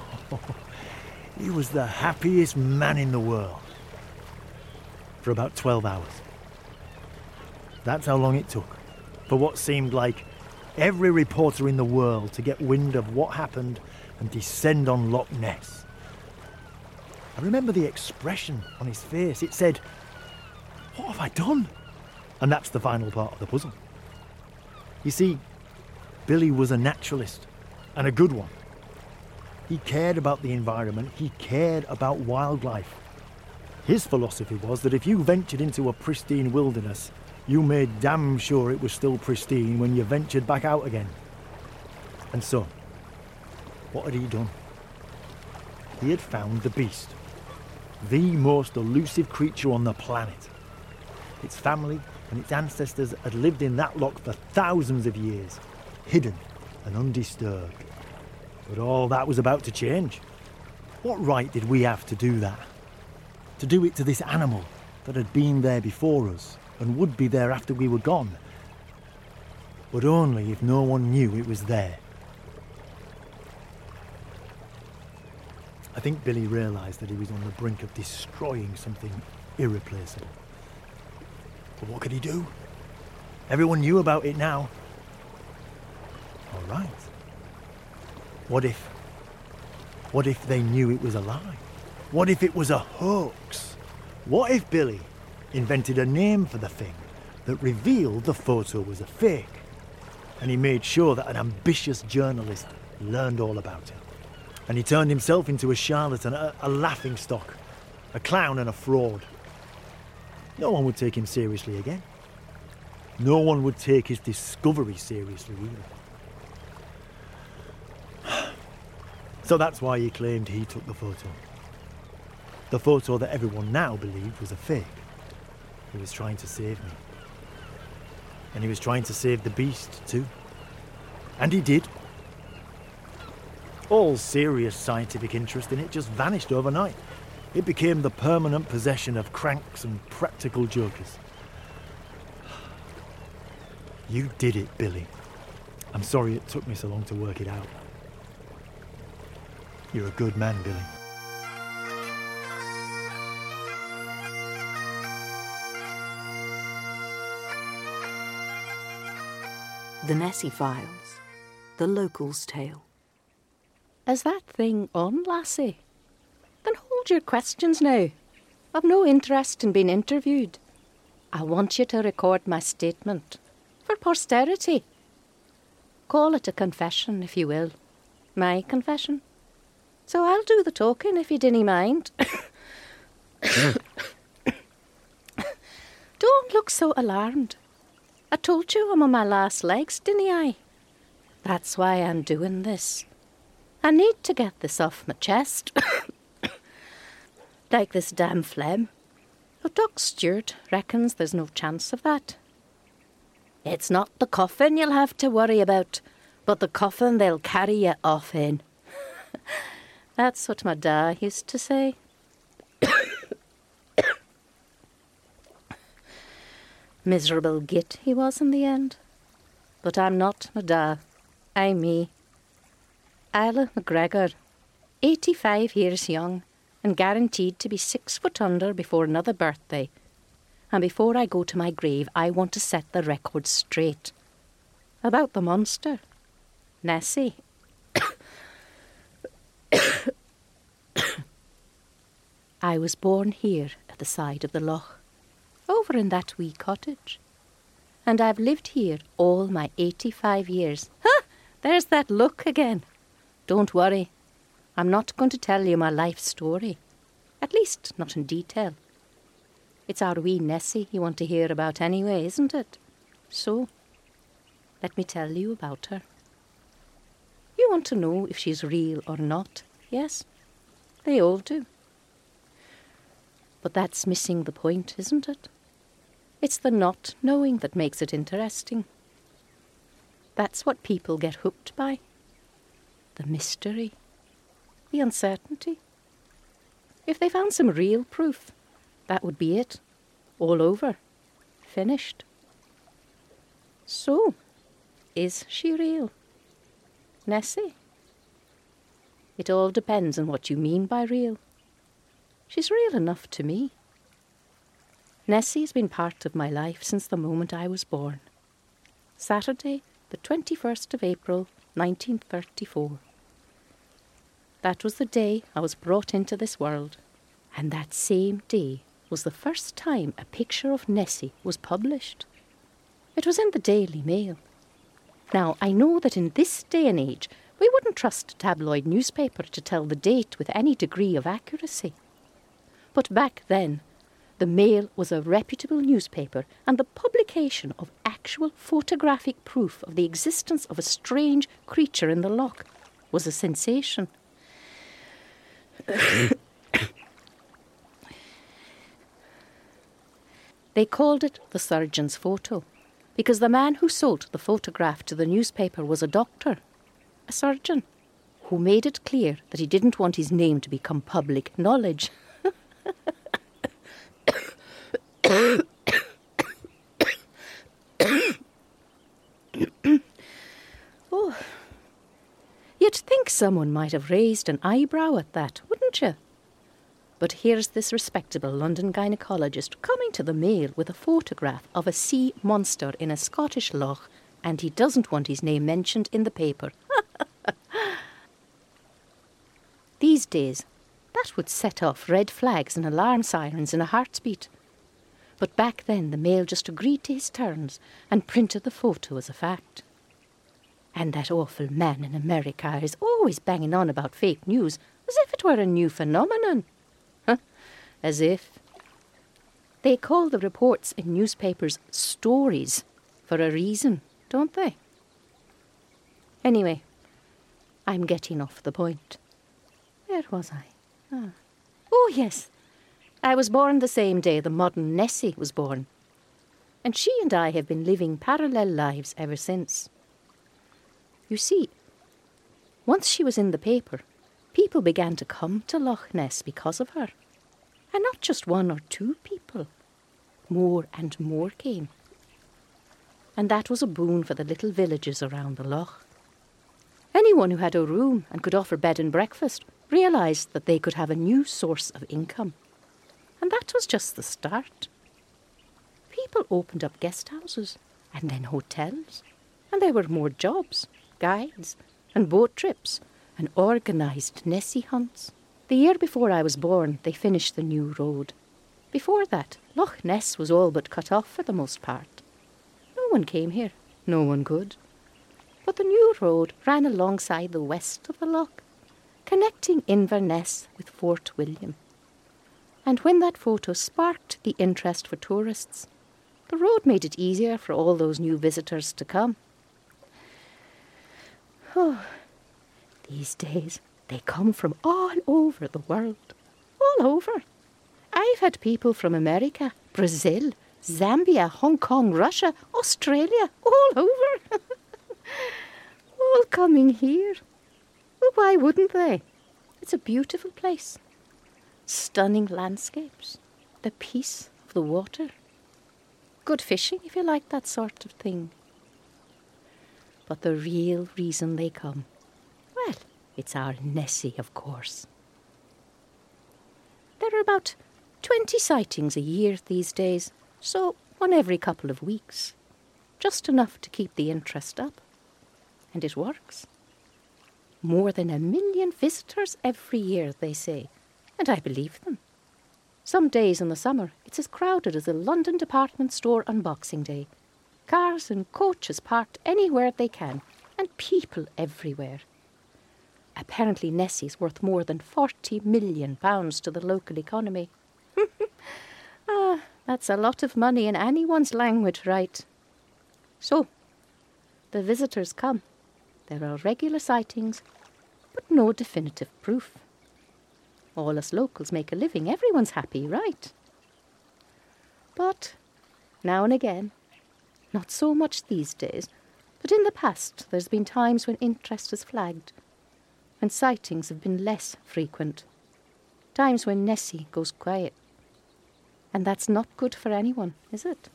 he was the happiest man in the world. For about twelve hours. That's how long it took for what seemed like every reporter in the world to get wind of what happened and descend on Loch Ness. I remember the expression on his face. It said, "What have I done?" And that's the final part of the puzzle. You see, Billy was a naturalist, and a good one. He cared about the environment, he cared about wildlife. His philosophy was that if you ventured into a pristine wilderness, you made damn sure it was still pristine when you ventured back out again. And so, what had he done? He had found the beast, the most elusive creature on the planet. Its family and its ancestors had lived in that loch for thousands of years, hidden and undisturbed. But all that was about to change. What right did we have to do that? to do it to this animal that had been there before us and would be there after we were gone. But only if no one knew it was there. I think Billy realised that he was on the brink of destroying something irreplaceable. But what could he do? Everyone knew about it now. All right. What if... What if they knew it was a lie? What if it was a hoax? What if Billy invented a name for the thing that revealed the photo was a fake? And he made sure that an ambitious journalist learned all about it. And he turned himself into a charlatan, a, a laughingstock, a clown and a fraud. No one would take him seriously again. No one would take his discovery seriously either. So that's why he claimed he took the photo. The photo that everyone now believed was a fake. He was trying to save me. And he was trying to save the beast too. And he did. All serious scientific interest in it just vanished overnight. It became the permanent possession of cranks and practical jokers. You did it, Billy. I'm sorry it took me so long to work it out. You're a good man, Billy. The Nessie Files. The Local's Tale. Is that thing on, lassie? Then hold your questions now. I've no interest in being interviewed. I want you to record my statement. For posterity. Call it a confession, if you will. My confession. So I'll do the talking, if you didn't mind. Don't look so alarmed. I told you I'm on my last legs, didn't I? That's why I'm doing this. I need to get this off my chest. Like this damn phlegm. But Doc Stewart reckons there's no chance of that. It's not the coffin you'll have to worry about, but the coffin they'll carry you off in. That's what my da used to say. Miserable git he was in the end. But I'm not my da. I'm me. Isla McGregor, eighty-five years young, and guaranteed to be six foot under before another birthday. And before I go to my grave, I want to set the record straight. About the monster. Nessie. I was born here at the side of the loch, over in that wee cottage. And I've lived here all my eighty-five years. Ha! There's that look again. Don't worry. I'm not going to tell you my life story. At least, not in detail. It's our wee Nessie you want to hear about anyway, isn't it? So, let me tell you about her. You want to know if she's real or not, yes? They all do. But that's missing the point, isn't it? It's the not knowing that makes it interesting. That's what people get hooked by. The mystery. The uncertainty. If they found some real proof, that would be it. All over. Finished. So, is she real? Nessie? It all depends on what you mean by real. She's real enough to me. Nessie's been part of my life since the moment I was born. Saturday, the twenty-first of April, nineteen thirty-four. That was the day I was brought into this world, and that same day was the first time a picture of Nessie was published. It was in the Daily Mail. Now, I know that in this day and age, we wouldn't trust a tabloid newspaper to tell the date with any degree of accuracy. But back then, the Mail was a reputable newspaper, and the publication of actual photographic proof of the existence of a strange creature in the loch was a sensation. They called it the surgeon's photo, because the man who sold the photograph to the newspaper was a doctor, a surgeon, who made it clear that he didn't want his name to become public knowledge. Oh, you'd think someone might have raised an eyebrow at that, wouldn't you? But here's this respectable London gynaecologist coming to the Mail with a photograph of a sea monster in a Scottish loch, and he doesn't want his name mentioned in the paper. These days, that would set off red flags and alarm sirens in a heartbeat. But back then, the Mail just agreed to his terms and printed the photo as a fact. And that awful man in America is always banging on about fake news as if it were a new phenomenon. Huh? As if. They call the reports in newspapers stories for a reason, don't they? Anyway, I'm getting off the point. Where was I? Ah. Oh, yes. I was born the same day the modern Nessie was born. And she and I have been living parallel lives ever since. You see, once she was in the paper, people began to come to Loch Ness because of her. And not just one or two people. More and more came. And that was a boon for the little villages around the loch. Anyone who had a room and could offer bed and breakfast realised that they could have a new source of income. And that was just the start. People opened up guest houses and then hotels. And there were more jobs, guides and boat trips and organised Nessie hunts. The year before I was born, they finished the new road. Before that, Loch Ness was all but cut off for the most part. No one came here. No one could. But the new road ran alongside the west of the loch, connecting Inverness with Fort William. And when that photo sparked the interest for tourists, the road made it easier for all those new visitors to come. Oh, these days they come from all over the world. All over. I've had people from America, Brazil, Zambia, Hong Kong, Russia, Australia, all over. All coming here. Well, why wouldn't they? It's a beautiful place. Stunning landscapes. The peace of the water. Good fishing if you like that sort of thing. But the real reason they come, well, it's our Nessie, of course. There are about twenty sightings a year these days, so one every couple of weeks. Just enough to keep the interest up. And it works. More than a million visitors every year, they say, and I believe them. Some days in the summer, it's as crowded as a London department store on Boxing Day. Cars and coaches parked anywhere they can, and people everywhere. Apparently Nessie's worth more than forty million pounds to the local economy. Ah, that's a lot of money in anyone's language, right? So, the visitors come. There are regular sightings, but no definitive proof. All us locals make a living. Everyone's happy, right? But now and again, not so much these days, but in the past there's been times when interest has flagged, and sightings have been less frequent. Times when Nessie goes quiet. And that's not good for anyone, is it?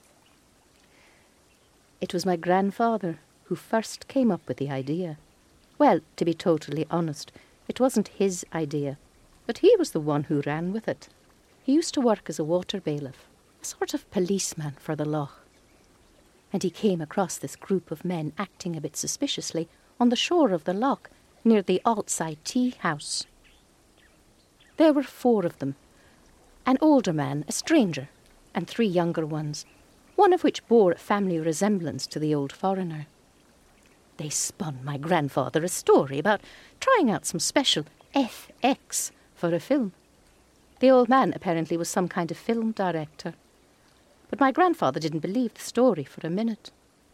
It was my grandfather who first came up with the idea. Well, to be totally honest, it wasn't his idea, but he was the one who ran with it. He used to work as a water bailiff, a sort of policeman for the loch. And he came across this group of men acting a bit suspiciously on the shore of the loch near the Altside Tea House. There were four of them, an older man, a stranger, and three younger ones, one of which bore a family resemblance to the old foreigner. They spun my grandfather a story about trying out some special F X for a film. The old man apparently was some kind of film director. But my grandfather didn't believe the story for a minute.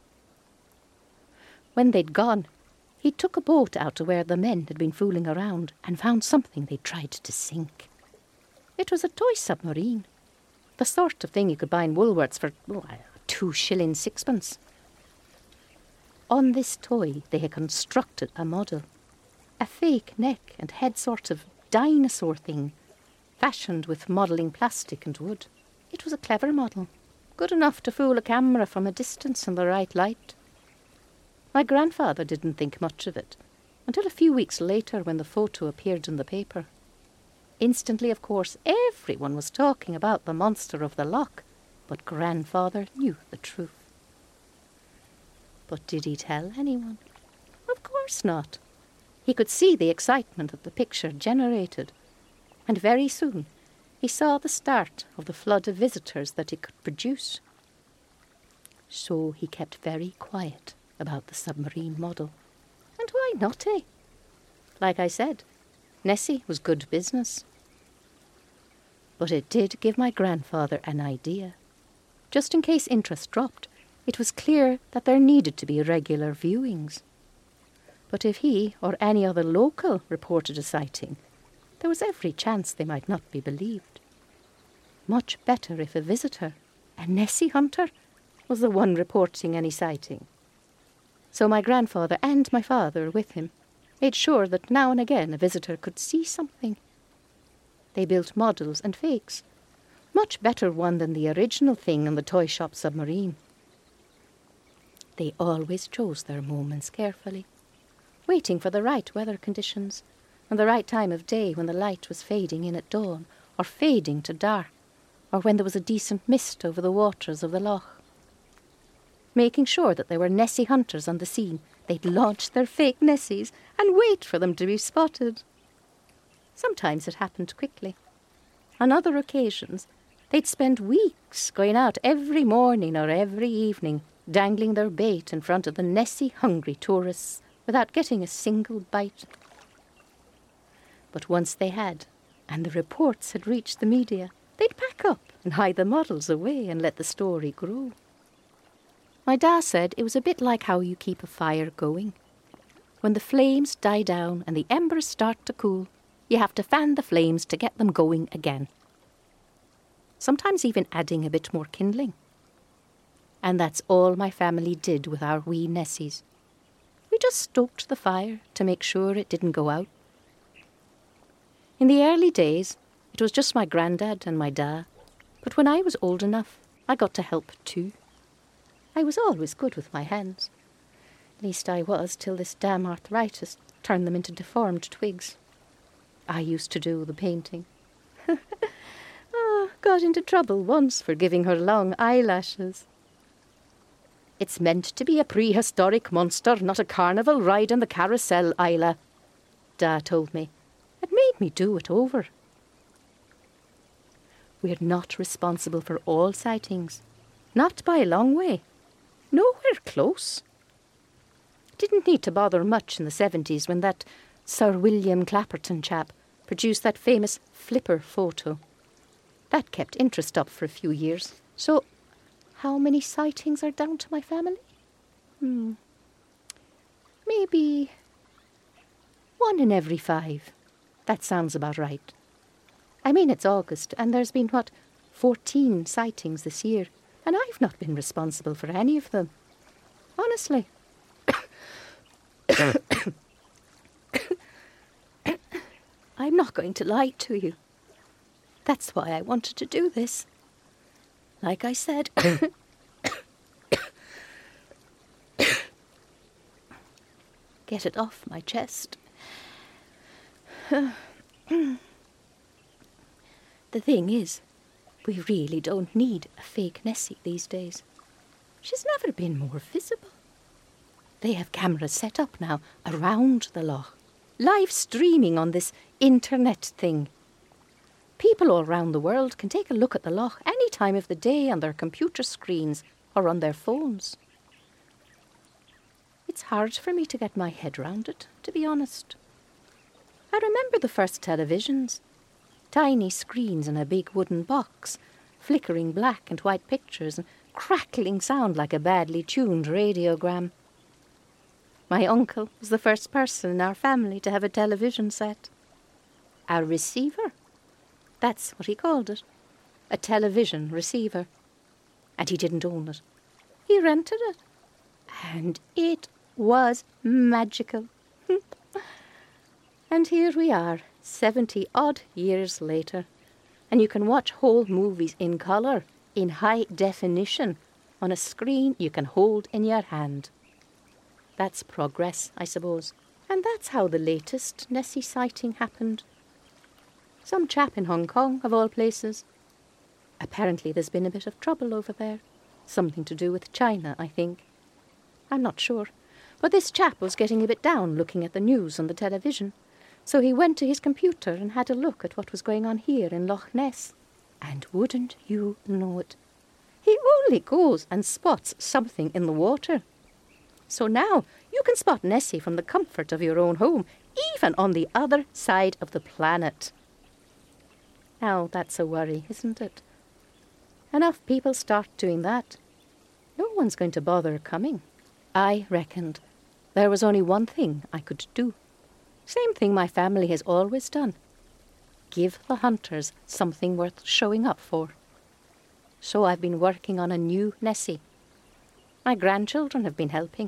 When they'd gone, he took a boat out to where the men had been fooling around and found something they tried to sink. It was a toy submarine, the sort of thing you could buy in Woolworths for oh, two shillings sixpence. On this toy they had constructed a model, a fake neck and head sort of dinosaur thing, fashioned with modelling plastic and wood. It was a clever model, good enough to fool a camera from a distance in the right light. My grandfather didn't think much of it until a few weeks later when the photo appeared in the paper. Instantly, of course, everyone was talking about the monster of the loch, but grandfather knew the truth. But did he tell anyone? Of course not. He could see the excitement that the picture generated, and very soon he saw the start of the flood of visitors that it could produce. So he kept very quiet about the submarine model. And why not, eh? Like I said, Nessie was good business. But it did give my grandfather an idea. Just in case interest dropped, it was clear that there needed to be regular viewings. But if he or any other local reported a sighting, there was every chance they might not be believed. Much better if a visitor, a Nessie hunter, was the one reporting any sighting. So my grandfather and my father with him made sure that now and again a visitor could see something. They built models and fakes, much better one than the original thing in the toy shop submarine. They always chose their moments carefully, waiting for the right weather conditions and the right time of day when the light was fading in at dawn or fading to dark, or when there was a decent mist over the waters of the loch. Making sure that there were Nessie hunters on the scene, they'd launch their fake Nessies and wait for them to be spotted. Sometimes it happened quickly. On other occasions, they'd spend weeks going out every morning or every evening, dangling their bait in front of the Nessie-hungry tourists without getting a single bite. But once they had, and the reports had reached the media, they'd pack up and hide the models away and let the story grow. My dad said it was a bit like how you keep a fire going. When the flames die down and the embers start to cool, you have to fan the flames to get them going again. Sometimes even adding a bit more kindling. And that's all my family did with our wee Nessies. We just stoked the fire to make sure it didn't go out. In the early days, it was just my granddad and my da, but when I was old enough, I got to help too. I was always good with my hands. At least I was till this damn arthritis turned them into deformed twigs. I used to do the painting. Oh, got into trouble once for giving her long eyelashes. It's meant to be a prehistoric monster, not a carnival ride in the carousel, Isla, Da told me. It made me do it over. We're not responsible for all sightings. Not by a long way. Nowhere close. Didn't need to bother much in the seventies when that Sir William Clapperton chap produced that famous flipper photo. That kept interest up for a few years. So, how many sightings are down to my family? Hmm. Maybe one in every five. That sounds about right. I mean, it's August, and there's been, what, fourteen sightings this year, and I've not been responsible for any of them. Honestly. I'm not going to lie to you. That's why I wanted to do this. Like I said, get it off my chest. The thing is, we really don't need a fake Nessie these days. She's never been more visible. They have cameras set up now around the loch, live streaming on this internet thing. People all around the world can take a look at the loch any time of the day on their computer screens or on their phones. It's hard for me to get my head round it, to be honest. I remember the first televisions. Tiny screens in a big wooden box, flickering black and white pictures and crackling sound like a badly tuned radiogram. My uncle was the first person in our family to have a television set. A receiver. That's what he called it. A television receiver. And he didn't own it. He rented it. And it was magical. And here we are, seventy-odd years later, and you can watch whole movies in colour, in high definition, on a screen you can hold in your hand. That's progress, I suppose. And that's how the latest Nessie sighting happened. Some chap in Hong Kong, of all places. Apparently there's been a bit of trouble over there. Something to do with China, I think. I'm not sure. But this chap was getting a bit down looking at the news on the television. So he went to his computer and had a look at what was going on here in Loch Ness. And wouldn't you know it, he only goes and spots something in the water. So now you can spot Nessie from the comfort of your own home, even on the other side of the planet. Now that's a worry, isn't it? Enough people start doing that. No one's going to bother coming. I reckoned there was only one thing I could do. Same thing my family has always done. Give the hunters something worth showing up for. So I've been working on a new Nessie. My grandchildren have been helping.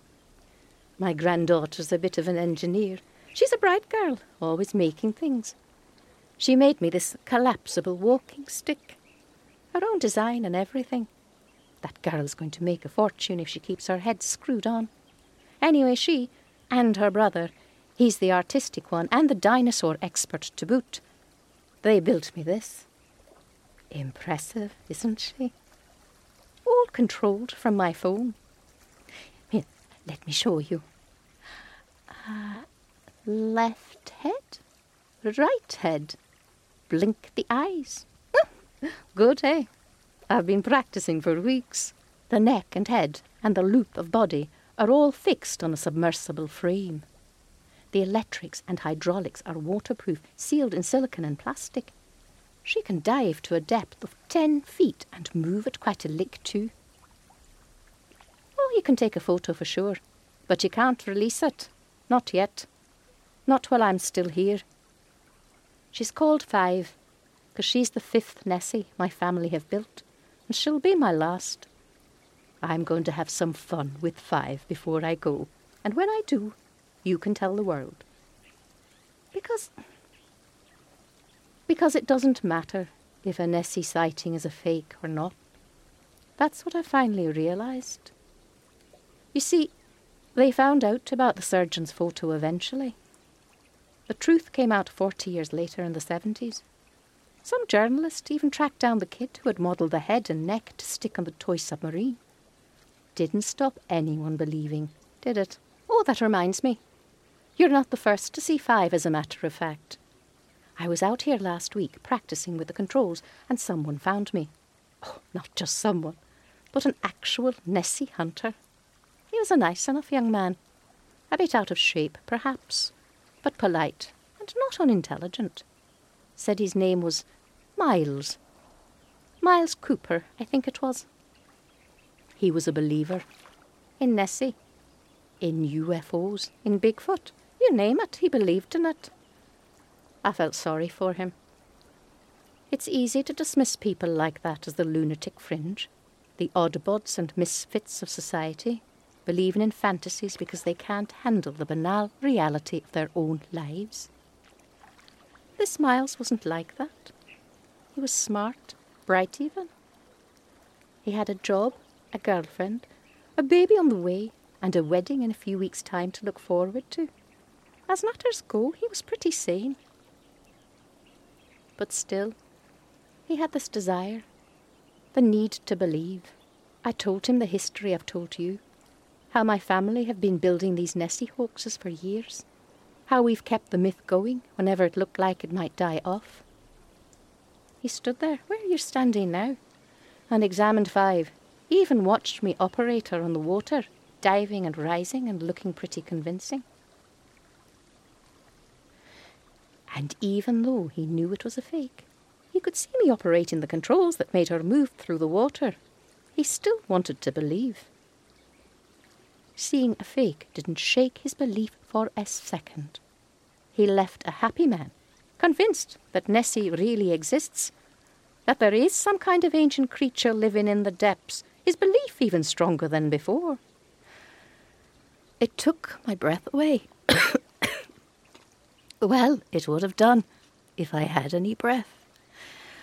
My granddaughter's a bit of an engineer. She's a bright girl, always making things. She made me this collapsible walking stick. Her own design and everything. That girl's going to make a fortune if she keeps her head screwed on. Anyway, she and her brother, he's the artistic one and the dinosaur expert to boot, they built me this. Impressive, isn't she? All controlled from my phone. Here, let me show you. Uh, left head, right head. Blink the eyes. Good, eh? I've been practicing for weeks. The neck and head and the loop of body are all fixed on a submersible frame. The electrics and hydraulics are waterproof, sealed in silicone and plastic. She can dive to a depth of ten feet and move at quite a lick too. Oh, you can take a photo for sure, but you can't release it. Not yet. Not while I'm still here. She's called Five, because she's the fifth Nessie my family have built, and she'll be my last. I'm going to have some fun with Five before I go, and when I do, you can tell the world. Because... Because it doesn't matter if a Nessie sighting is a fake or not. That's what I finally realised. You see, they found out about the surgeon's photo eventually. The truth came out forty years later in the seventies. Some journalist even tracked down the kid who had modelled the head and neck to stick on the toy submarine. Didn't stop anyone believing, did it? Oh, that reminds me. You're not the first to see Five, as a matter of fact. I was out here last week practising with the controls and someone found me. Oh, not just someone, but an actual Nessie hunter. He was a nice enough young man. A bit out of shape, perhaps, but polite and not unintelligent. Said his name was Miles. Miles Cooper, I think it was. He was a believer. In Nessie. In U F Os. In Bigfoot. You name it, he believed in it. I felt sorry for him. It's easy to dismiss people like that as the lunatic fringe, the oddbods and misfits of society, believing in fantasies because they can't handle the banal reality of their own lives. This Miles wasn't like that. He was smart, bright even. He had a job, a girlfriend, a baby on the way, and a wedding in a few weeks' time to look forward to. As matters go, he was pretty sane. But still, he had this desire, the need to believe. I told him the history I've told you, how my family have been building these Nessie hoaxes for years, how we've kept the myth going whenever it looked like it might die off. He stood there, where you're standing now, and examined Five. He even watched me operate her on the water, diving and rising and looking pretty convincing. And even though he knew it was a fake, he could see me operating the controls that made her move through the water. He still wanted to believe. Seeing a fake didn't shake his belief for a second. He left a happy man, convinced that Nessie really exists, that there is some kind of ancient creature living in the depths, his belief even stronger than before. It took my breath away. Well, it would have done, if I had any breath.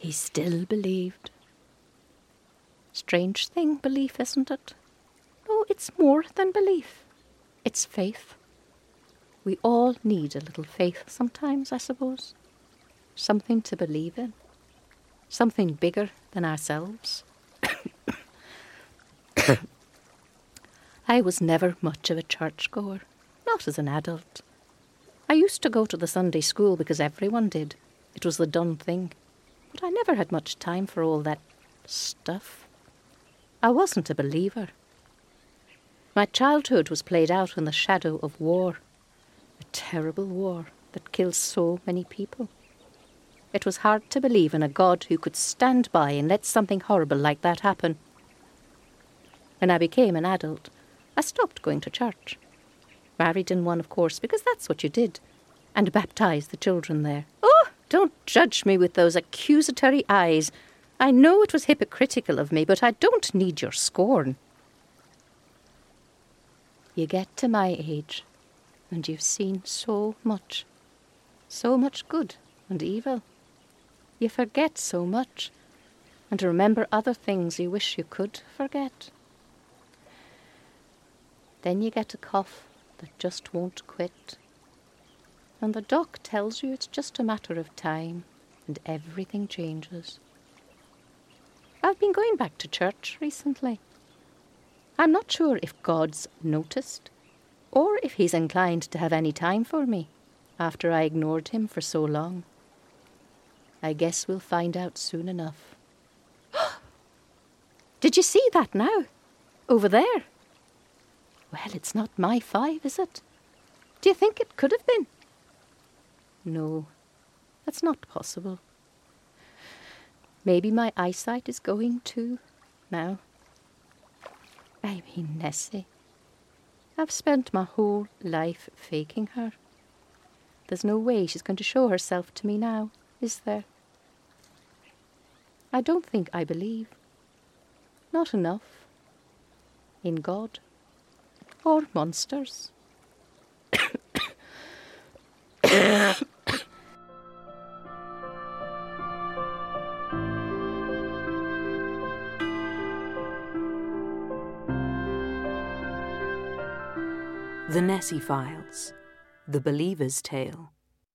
He still believed. Strange thing, belief, isn't it? No, it's more than belief. It's faith. We all need a little faith sometimes, I suppose. Something to believe in. Something bigger than ourselves. I was never much of a churchgoer, not as an adult. I used to go to the Sunday school because everyone did. It was the done thing. But I never had much time for all that stuff. I wasn't a believer. My childhood was played out in the shadow of war. A terrible war that killed so many people. It was hard to believe in a God who could stand by and let something horrible like that happen. When I became an adult, I stopped going to church. Married in one, of course, because that's what you did, and baptised the children there. Oh, don't judge me with those accusatory eyes. I know it was hypocritical of me, but I don't need your scorn. You get to my age, and you've seen so much. So much good and evil. You forget so much, and remember other things you wish you could forget. Then you get a cough that just won't quit. And the doc tells you it's just a matter of time, and everything changes. I've been going back to church recently. I'm not sure if God's noticed, or if he's inclined to have any time for me, after I ignored him for so long. I guess we'll find out soon enough. Did you see that now? Over there? Well, it's not my five, is it? Do you think it could have been? No, that's not possible. Maybe my eyesight is going too, now. I mean, Nessie. I've spent my whole life faking her. There's no way she's going to show herself to me now, is there? I don't think I believe. Not enough. In God. Or monsters. The Nessie Files. The Believer's Tale.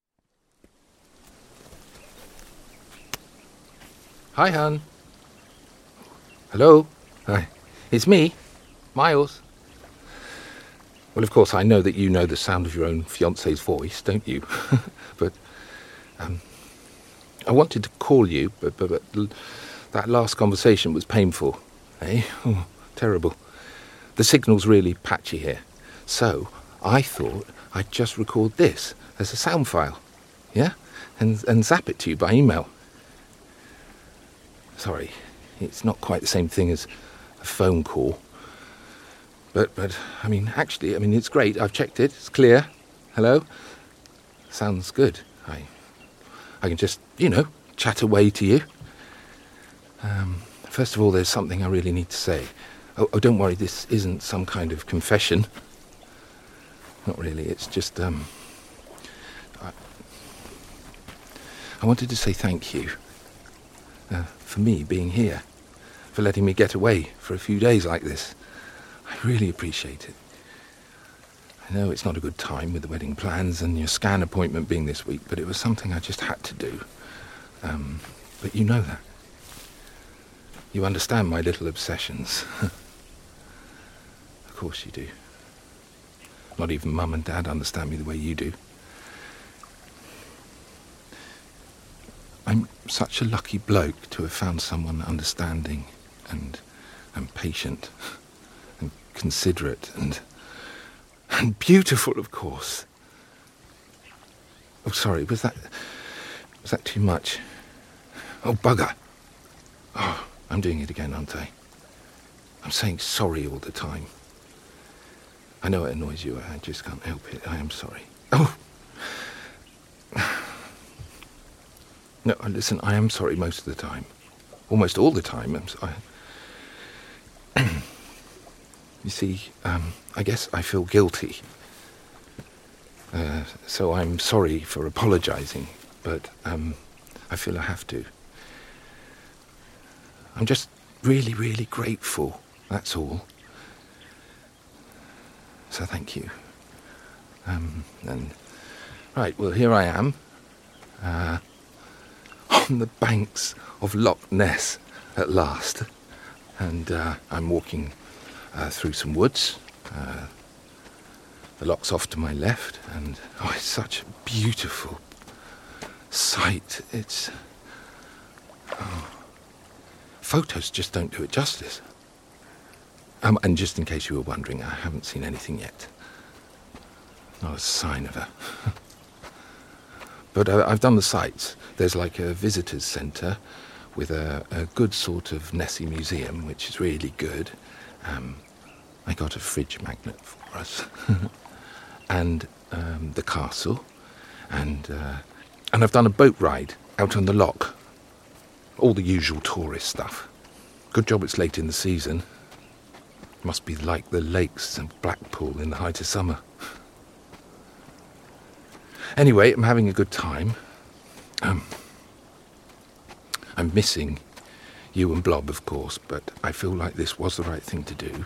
Hi, hon. Hello. Hi. It's me, Miles. Well, of course, I know that you know the sound of your own fiancé's voice, don't you? but um, I wanted to call you, but, but, but that last conversation was painful. Eh? Oh, terrible. The signal's really patchy here. So I thought I'd just record this as a sound file, yeah? And, and zap it to you by email. Sorry, it's not quite the same thing as a phone call. But, but, I mean, actually, I mean, it's great. I've checked it. It's clear. Hello? Sounds good. I I can just, you know, chat away to you. Um, first of all, there's something I really need to say. Oh, oh, don't worry, this isn't some kind of confession. Not really, it's just, um... I, I wanted to say thank you. Uh, for me being here. For letting me get away for a few days like this. I really appreciate it. I know it's not a good time with the wedding plans and your scan appointment being this week, but it was something I just had to do. Um, but you know that. You understand my little obsessions. Of course you do. Not even Mum and Dad understand me the way you do. I'm such a lucky bloke to have found someone understanding and and patient and considerate and and beautiful, of course. Oh, sorry, was that was that too much? Oh, bugger. Oh, I'm doing it again, aren't I? I'm saying sorry all the time. I know it annoys you, I just can't help it. I am sorry. Oh! No, listen, I am sorry most of the time. Almost all the time. I'm sorry. You see, um, I guess I feel guilty. Uh, so I'm sorry for apologising, but um, I feel I have to. I'm just really, really grateful, that's all. So thank you. Um, and right, well, here I am, uh, on the banks of Loch Ness at last, and uh, I'm walking uh, through some woods. Uh, the loch's off to my left, and oh, it's such a beautiful sight. It's oh, photos just don't do it justice. Um, and just in case you were wondering, I haven't seen anything yet. Not a sign of her. But uh, I've done the sights. There's like a visitors centre with a, a good sort of Nessie museum, which is really good. Um, I got a fridge magnet for us. and um, the castle. And, uh, and I've done a boat ride out on the loch. All the usual tourist stuff. Good job it's late in the season. Must be like the lakes and Blackpool in the height of summer. Anyway, I'm having a good time. Um, I'm missing you and Blob, of course, but I feel like this was the right thing to do.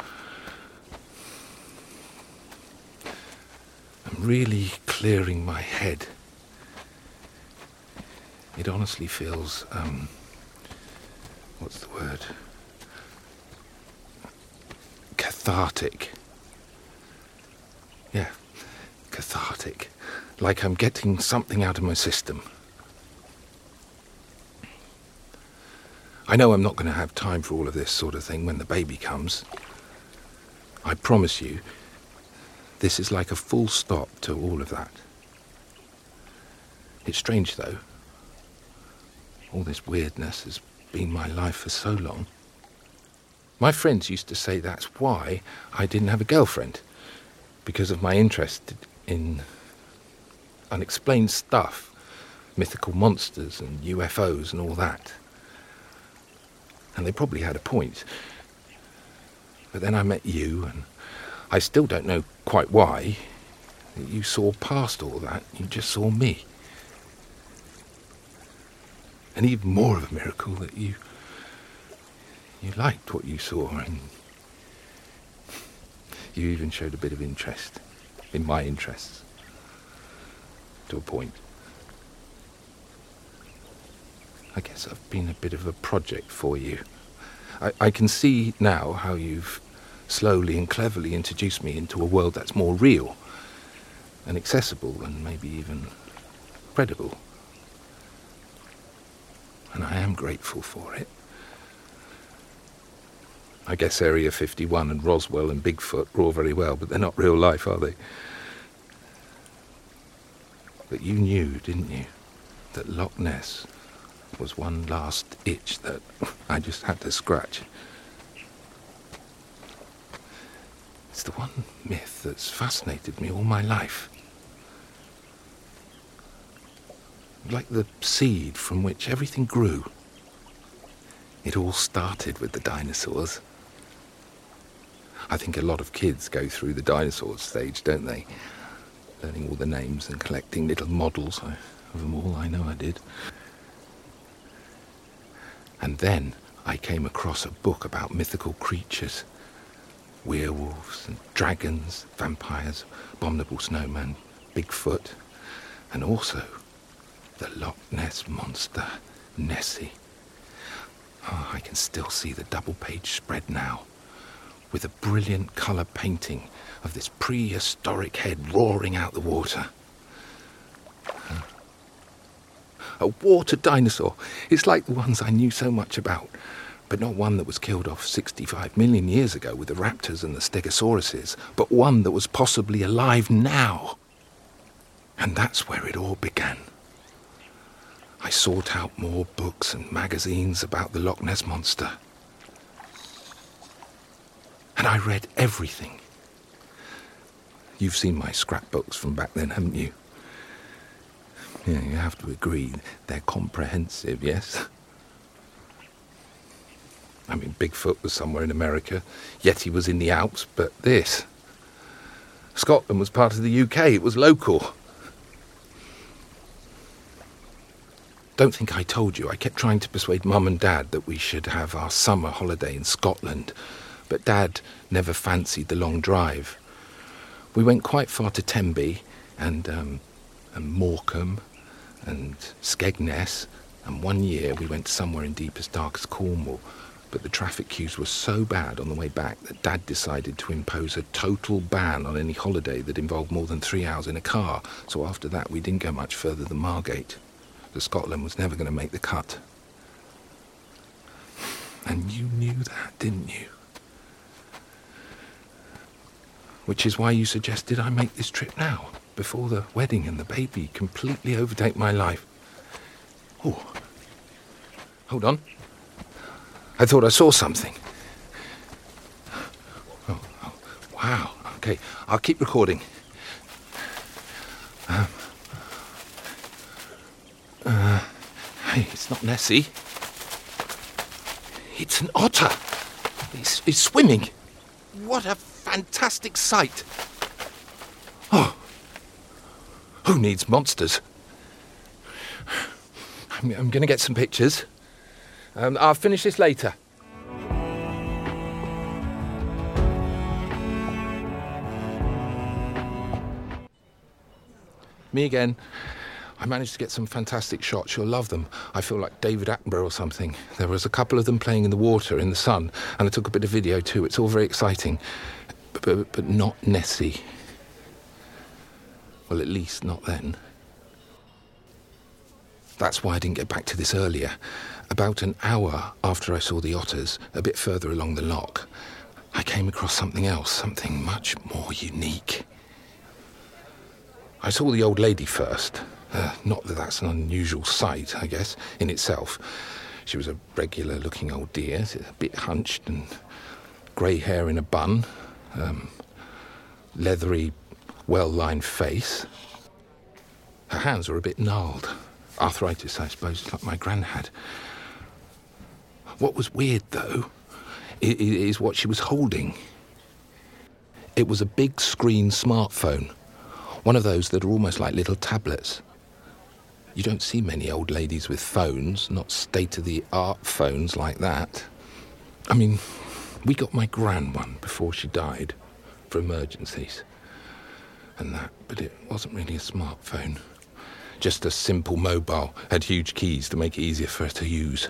I'm really clearing my head. It honestly feels, um, what's the word? Cathartic. Yeah, cathartic. Like I'm getting something out of my system. I know I'm not going to have time for all of this sort of thing when the baby comes. I promise you, this is like a full stop to all of that. It's strange, though. All this weirdness has been my life for so long. My friends used to say that's why I didn't have a girlfriend, because of my interest in unexplained stuff, mythical monsters and U F Os and all that. And they probably had a point. But then I met you, and I still don't know quite why. You saw past all that, you just saw me. And even more of a miracle that you you liked what you saw, and you even showed a bit of interest in my interests. To a point. I guess I've been a bit of a project for you. I, I can see now how you've slowly and cleverly introduced me into a world that's more real and accessible and maybe even credible. And I am grateful for it. I guess Area fifty-one and Roswell and Bigfoot are all very well, but they're not real life, are they? But you knew, didn't you, that Loch Ness was one last itch that I just had to scratch. It's the one myth that's fascinated me all my life. Like the seed from which everything grew. It all started with the dinosaurs. I think a lot of kids go through the dinosaur stage, don't they? Learning all the names and collecting little models of them all. I know I did. And then I came across a book about mythical creatures. Werewolves and dragons, vampires, abominable snowman, Bigfoot, and also the Loch Ness monster, Nessie. Oh, I can still see the double-page spread now, with a brilliant colour painting of this prehistoric head roaring out the water. Huh. A water dinosaur. It's like the ones I knew so much about, but not one that was killed off sixty-five million years ago with the raptors and the stegosauruses, but one that was possibly alive now. And that's where it all began. I sought out more books and magazines about the Loch Ness monster. And I read everything. You've seen my scrapbooks from back then, haven't you? Yeah, you have to agree, they're comprehensive, yes? I mean, Bigfoot was somewhere in America, Yeti was in the Alps, but this... Scotland was part of the U K, it was local. don't think I told you, I kept trying to persuade Mum and Dad that we should have our summer holiday in Scotland, but Dad never fancied the long drive. We went quite far to Tenby and, um, and Morecambe and Skegness, and one year we went somewhere in deep as dark as Cornwall, but the traffic queues were so bad on the way back that Dad decided to impose a total ban on any holiday that involved more than three hours in a car. So after that, we didn't go much further than Margate. The Scotland was never going to make the cut. And you knew that, didn't you? Which is why you suggested I make this trip now, before the wedding and the baby completely overtake my life. Oh, hold on. I thought I saw something. Oh, oh, wow. Okay, I'll keep recording. Um, uh, hey, it's not Nessie. It's an otter. It's, it's swimming. What a fantastic sight. Oh, who needs monsters? I'm, I'm going to get some pictures. Um, I'll finish this later. Me again. I managed to get some fantastic shots. You'll love them. I feel like David Attenborough or something. There was a couple of them playing in the water, in the sun, and I took a bit of video too. It's all very exciting. But, but, but not Nessie. Well, at least not then. That's why I didn't get back to this earlier. About an hour after I saw the otters, a bit further along the loch, I came across something else, something much more unique. I saw the old lady first. Uh, not that that's an unusual sight, I guess, in itself. She was a regular-looking old dear, a bit hunched and grey hair in a bun, um, leathery, well-lined face. Her hands were a bit gnarled. Arthritis, I suppose, like my gran had. What was weird, though, is what she was holding. It was a big screen smartphone, one of those that are almost like little tablets. You don't see many old ladies with phones, not state-of-the-art phones like that. I mean, we got my gran one before she died, for emergencies and that, but it wasn't really a smartphone. Just a simple mobile, had huge keys to make it easier for her to use.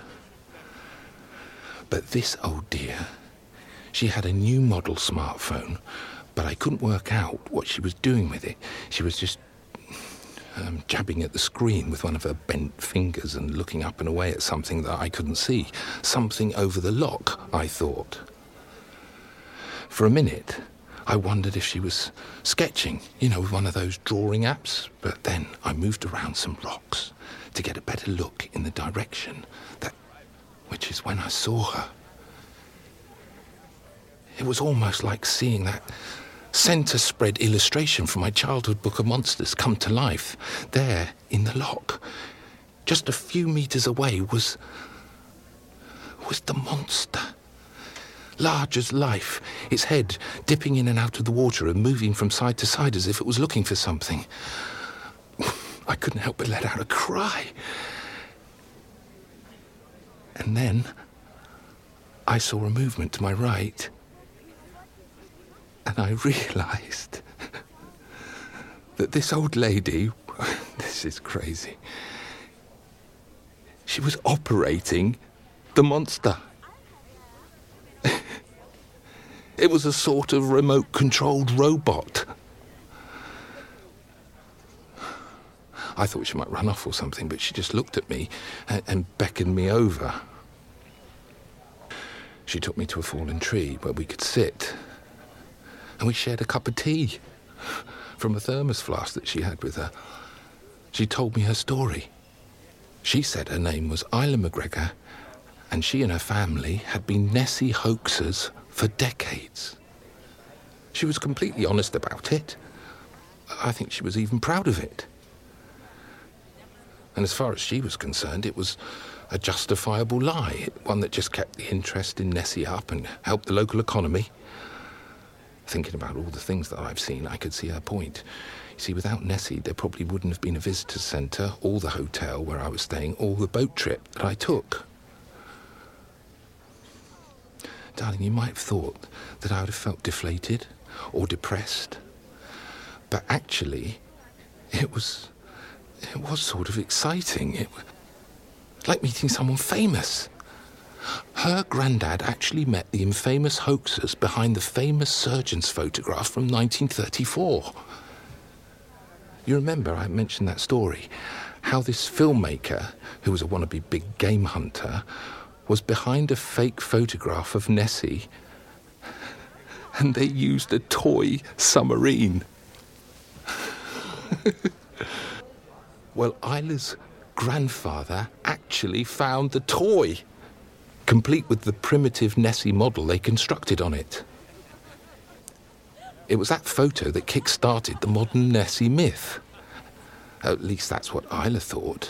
But this old dear, she had a new model smartphone, but I couldn't work out what she was doing with it. She was just um, jabbing at the screen with one of her bent fingers and looking up and away at something that I couldn't see. Something over the loch, I thought. For a minute, I wondered if she was sketching, you know, with one of those drawing apps. But then I moved around some rocks to get a better look in the direction that, which is when I saw her. It was almost like seeing that centre spread illustration from my childhood book of monsters come to life. There, in the loch, just a few metres away, was, was the monster. Large as life, its head dipping in and out of the water and moving from side to side as if it was looking for something. I couldn't help but let out a cry. And then I saw a movement to my right, and I realised that this old lady, this is crazy, she was operating the monster. It was a sort of remote-controlled robot. I thought she might run off or something, but she just looked at me and, and beckoned me over. She took me to a fallen tree where we could sit, and we shared a cup of tea from a thermos flask that she had with her. She told me her story. She said her name was Isla McGregor, and she and her family had been Nessie hoaxers for decades. She was completely honest about it. I think she was even proud of it. And as far as she was concerned, it was a justifiable lie, one that just kept the interest in Nessie up and helped the local economy. Thinking about all the things that I've seen, I could see her point. You see, without Nessie, there probably wouldn't have been a visitor's centre, or the hotel where I was staying, or the boat trip that I took. Darling, you might have thought that I would have felt deflated or depressed. But actually, it was, it was sort of exciting. It was like meeting someone famous. Her granddad actually met the infamous hoaxers behind the famous surgeon's photograph from nineteen thirty-four. You remember I mentioned that story, how this filmmaker, who was a wannabe big game hunter, was behind a fake photograph of Nessie, and they used a toy submarine. Well, Isla's grandfather actually found the toy, complete with the primitive Nessie model they constructed on it. It was that photo that kick-started the modern Nessie myth. At least that's what Isla thought.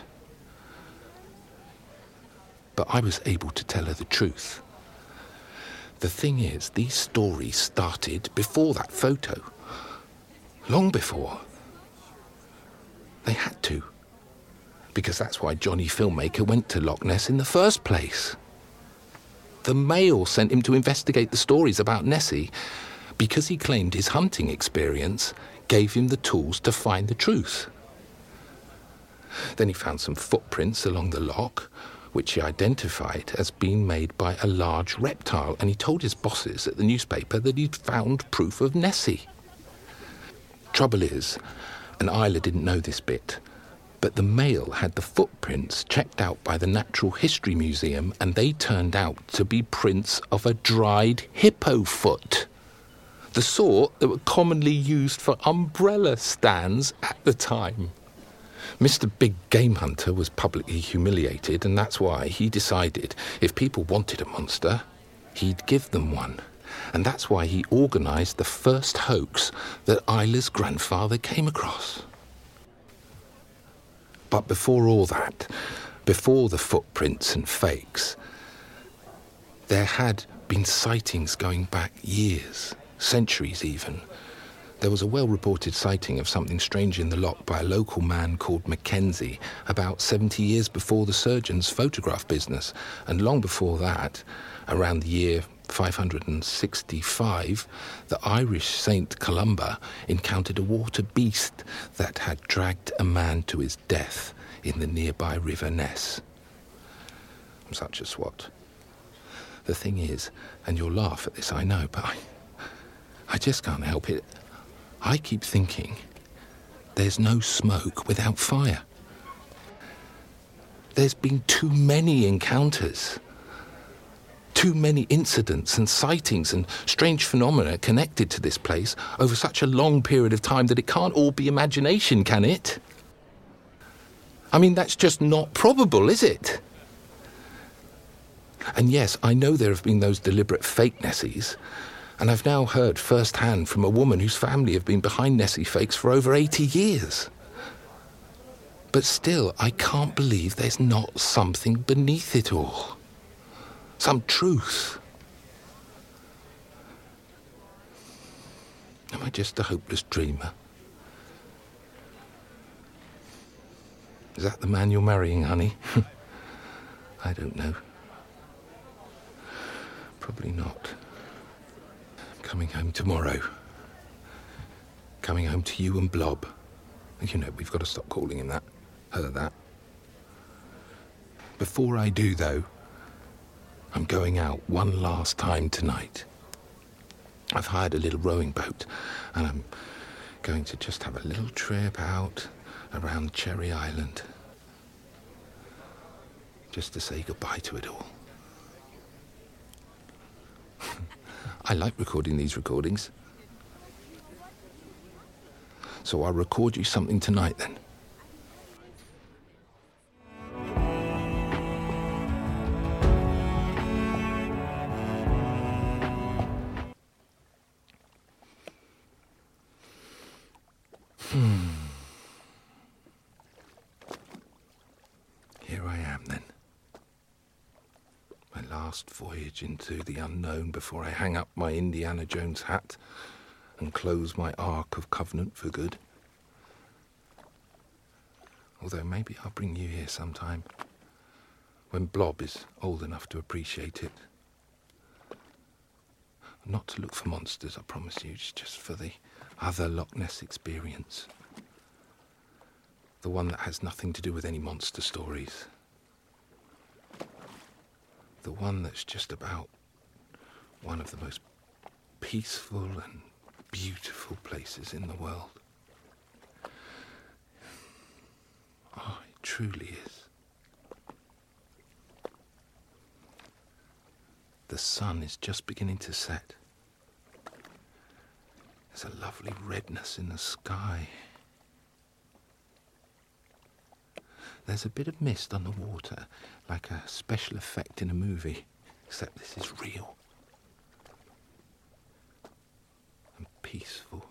But I was able to tell her the truth. The thing is, these stories started before that photo. Long before. They had to. Because that's why Johnny Filmmaker went to Loch Ness in the first place. The Mail sent him to investigate the stories about Nessie because he claimed his hunting experience gave him the tools to find the truth. Then he found some footprints along the loch, which he identified as being made by a large reptile, and he told his bosses at the newspaper that he'd found proof of Nessie. Trouble is, and Isla didn't know this bit, but the Mail had the footprints checked out by the Natural History Museum, and they turned out to be prints of a dried hippo foot. The sort that were commonly used for umbrella stands at the time. Mister Big Game Hunter was publicly humiliated, and that's why he decided if people wanted a monster, he'd give them one. And that's why he organised the first hoax that Isla's grandfather came across. But before all that, before the footprints and fakes, there had been sightings going back years, centuries even. There was a well-reported sighting of something strange in the loch by a local man called Mackenzie about seventy years before the surgeon's photograph business. And long before that, around the year five hundred sixty-five, the Irish Saint Columba encountered a water beast that had dragged a man to his death in the nearby River Ness. Such as what? The thing is, and you'll laugh at this, I know, but I, I just can't help it. I keep thinking there's no smoke without fire. There's been too many encounters. Too many incidents and sightings and strange phenomena connected to this place over such a long period of time that it can't all be imagination, can it? I mean, that's just not probable, is it? And yes, I know there have been those deliberate fake Nessies, and I've now heard firsthand from a woman whose family have been behind Nessie fakes for over eighty years. But still, I can't believe there's not something beneath it all. Some truth. Am I just a hopeless dreamer? Is that the man you're marrying, honey? I don't know. Probably not. I'm coming home tomorrow. Coming home to you and Blob. You know, we've got to stop calling him that. Her that. Before I do, though, I'm going out one last time tonight. I've hired a little rowing boat, and I'm going to just have a little trip out around Cherry Island. Just to say goodbye to it all. I like recording these recordings. So I'll record you something tonight then. Hmm. Here I am then. My last voyage into the unknown before I hang up my Indiana Jones hat and close my Ark of Covenant for good. Although maybe I'll bring you here sometime, when Blob is old enough to appreciate it. Not to look for monsters, I promise you, it's just for the other Loch Ness experience. The one that has nothing to do with any monster stories. The one that's just about one of the most peaceful and beautiful places in the world. Oh, it truly is. The sun is just beginning to set. There's a lovely redness in the sky. There's a bit of mist on the water, like a special effect in a movie, except this is real. And peaceful.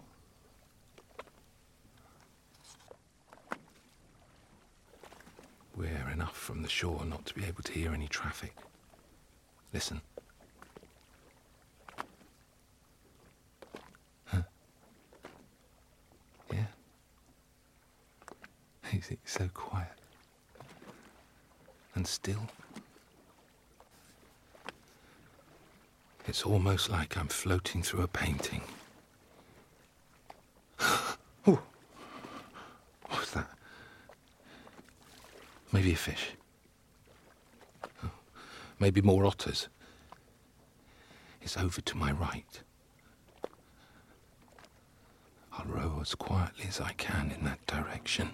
We're enough from the shore not to be able to hear any traffic. Listen. Huh? Yeah? It's so quiet. And still. It's almost like I'm floating through a painting. Oh, what's that? Maybe a fish. Oh, maybe more otters. It's over to my right. I'll row as quietly as I can in that direction.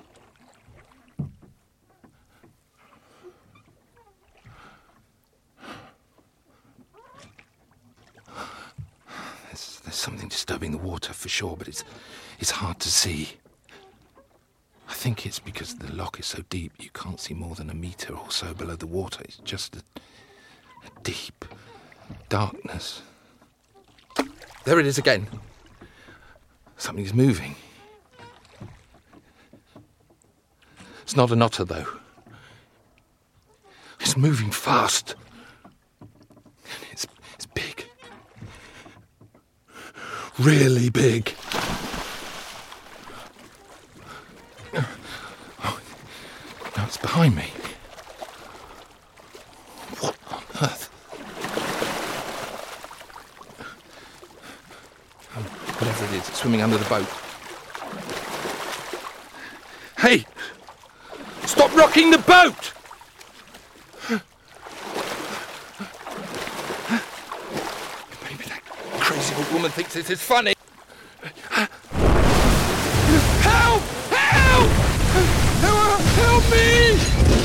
There's, there's something disturbing the water for sure, but it's, it's hard to see. I think it's because the loch is so deep you can't see more than a metre or so below the water. It's just a, a deep darkness. There it is again. Something's moving. It's not an otter, though. It's moving fast. It's, it's big. Really big. Oh, now it's behind me. What on earth? Um, whatever it is, it's swimming under the boat. Hey! Stop rocking the boat! Maybe that crazy old woman thinks this is funny. Help! Help! Help! Help me!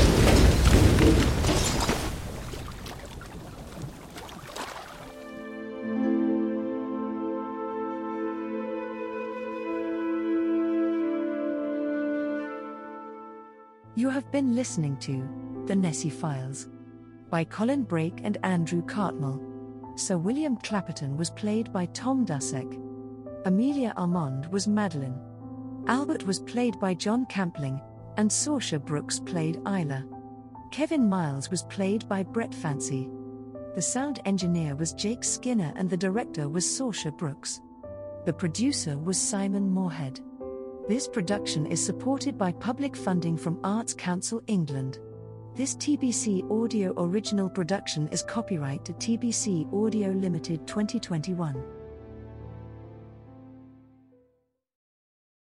You have been listening to The Nessie Files by Colin Brake and Andrew Cartmel. Sir William Clapperton was played by Tom Dussek. Amelia Armand was Madeline. Albert was played by John Campling, and Saoirse Brooks played Isla. Kevin Miles was played by Brett Fancy. The sound engineer was Jake Skinner and the director was Saoirse Brooks. The producer was Simon Moorhead. This production is supported by public funding from Arts Council England. This T B C Audio original production is copyright to T B C Audio Limited twenty twenty-one.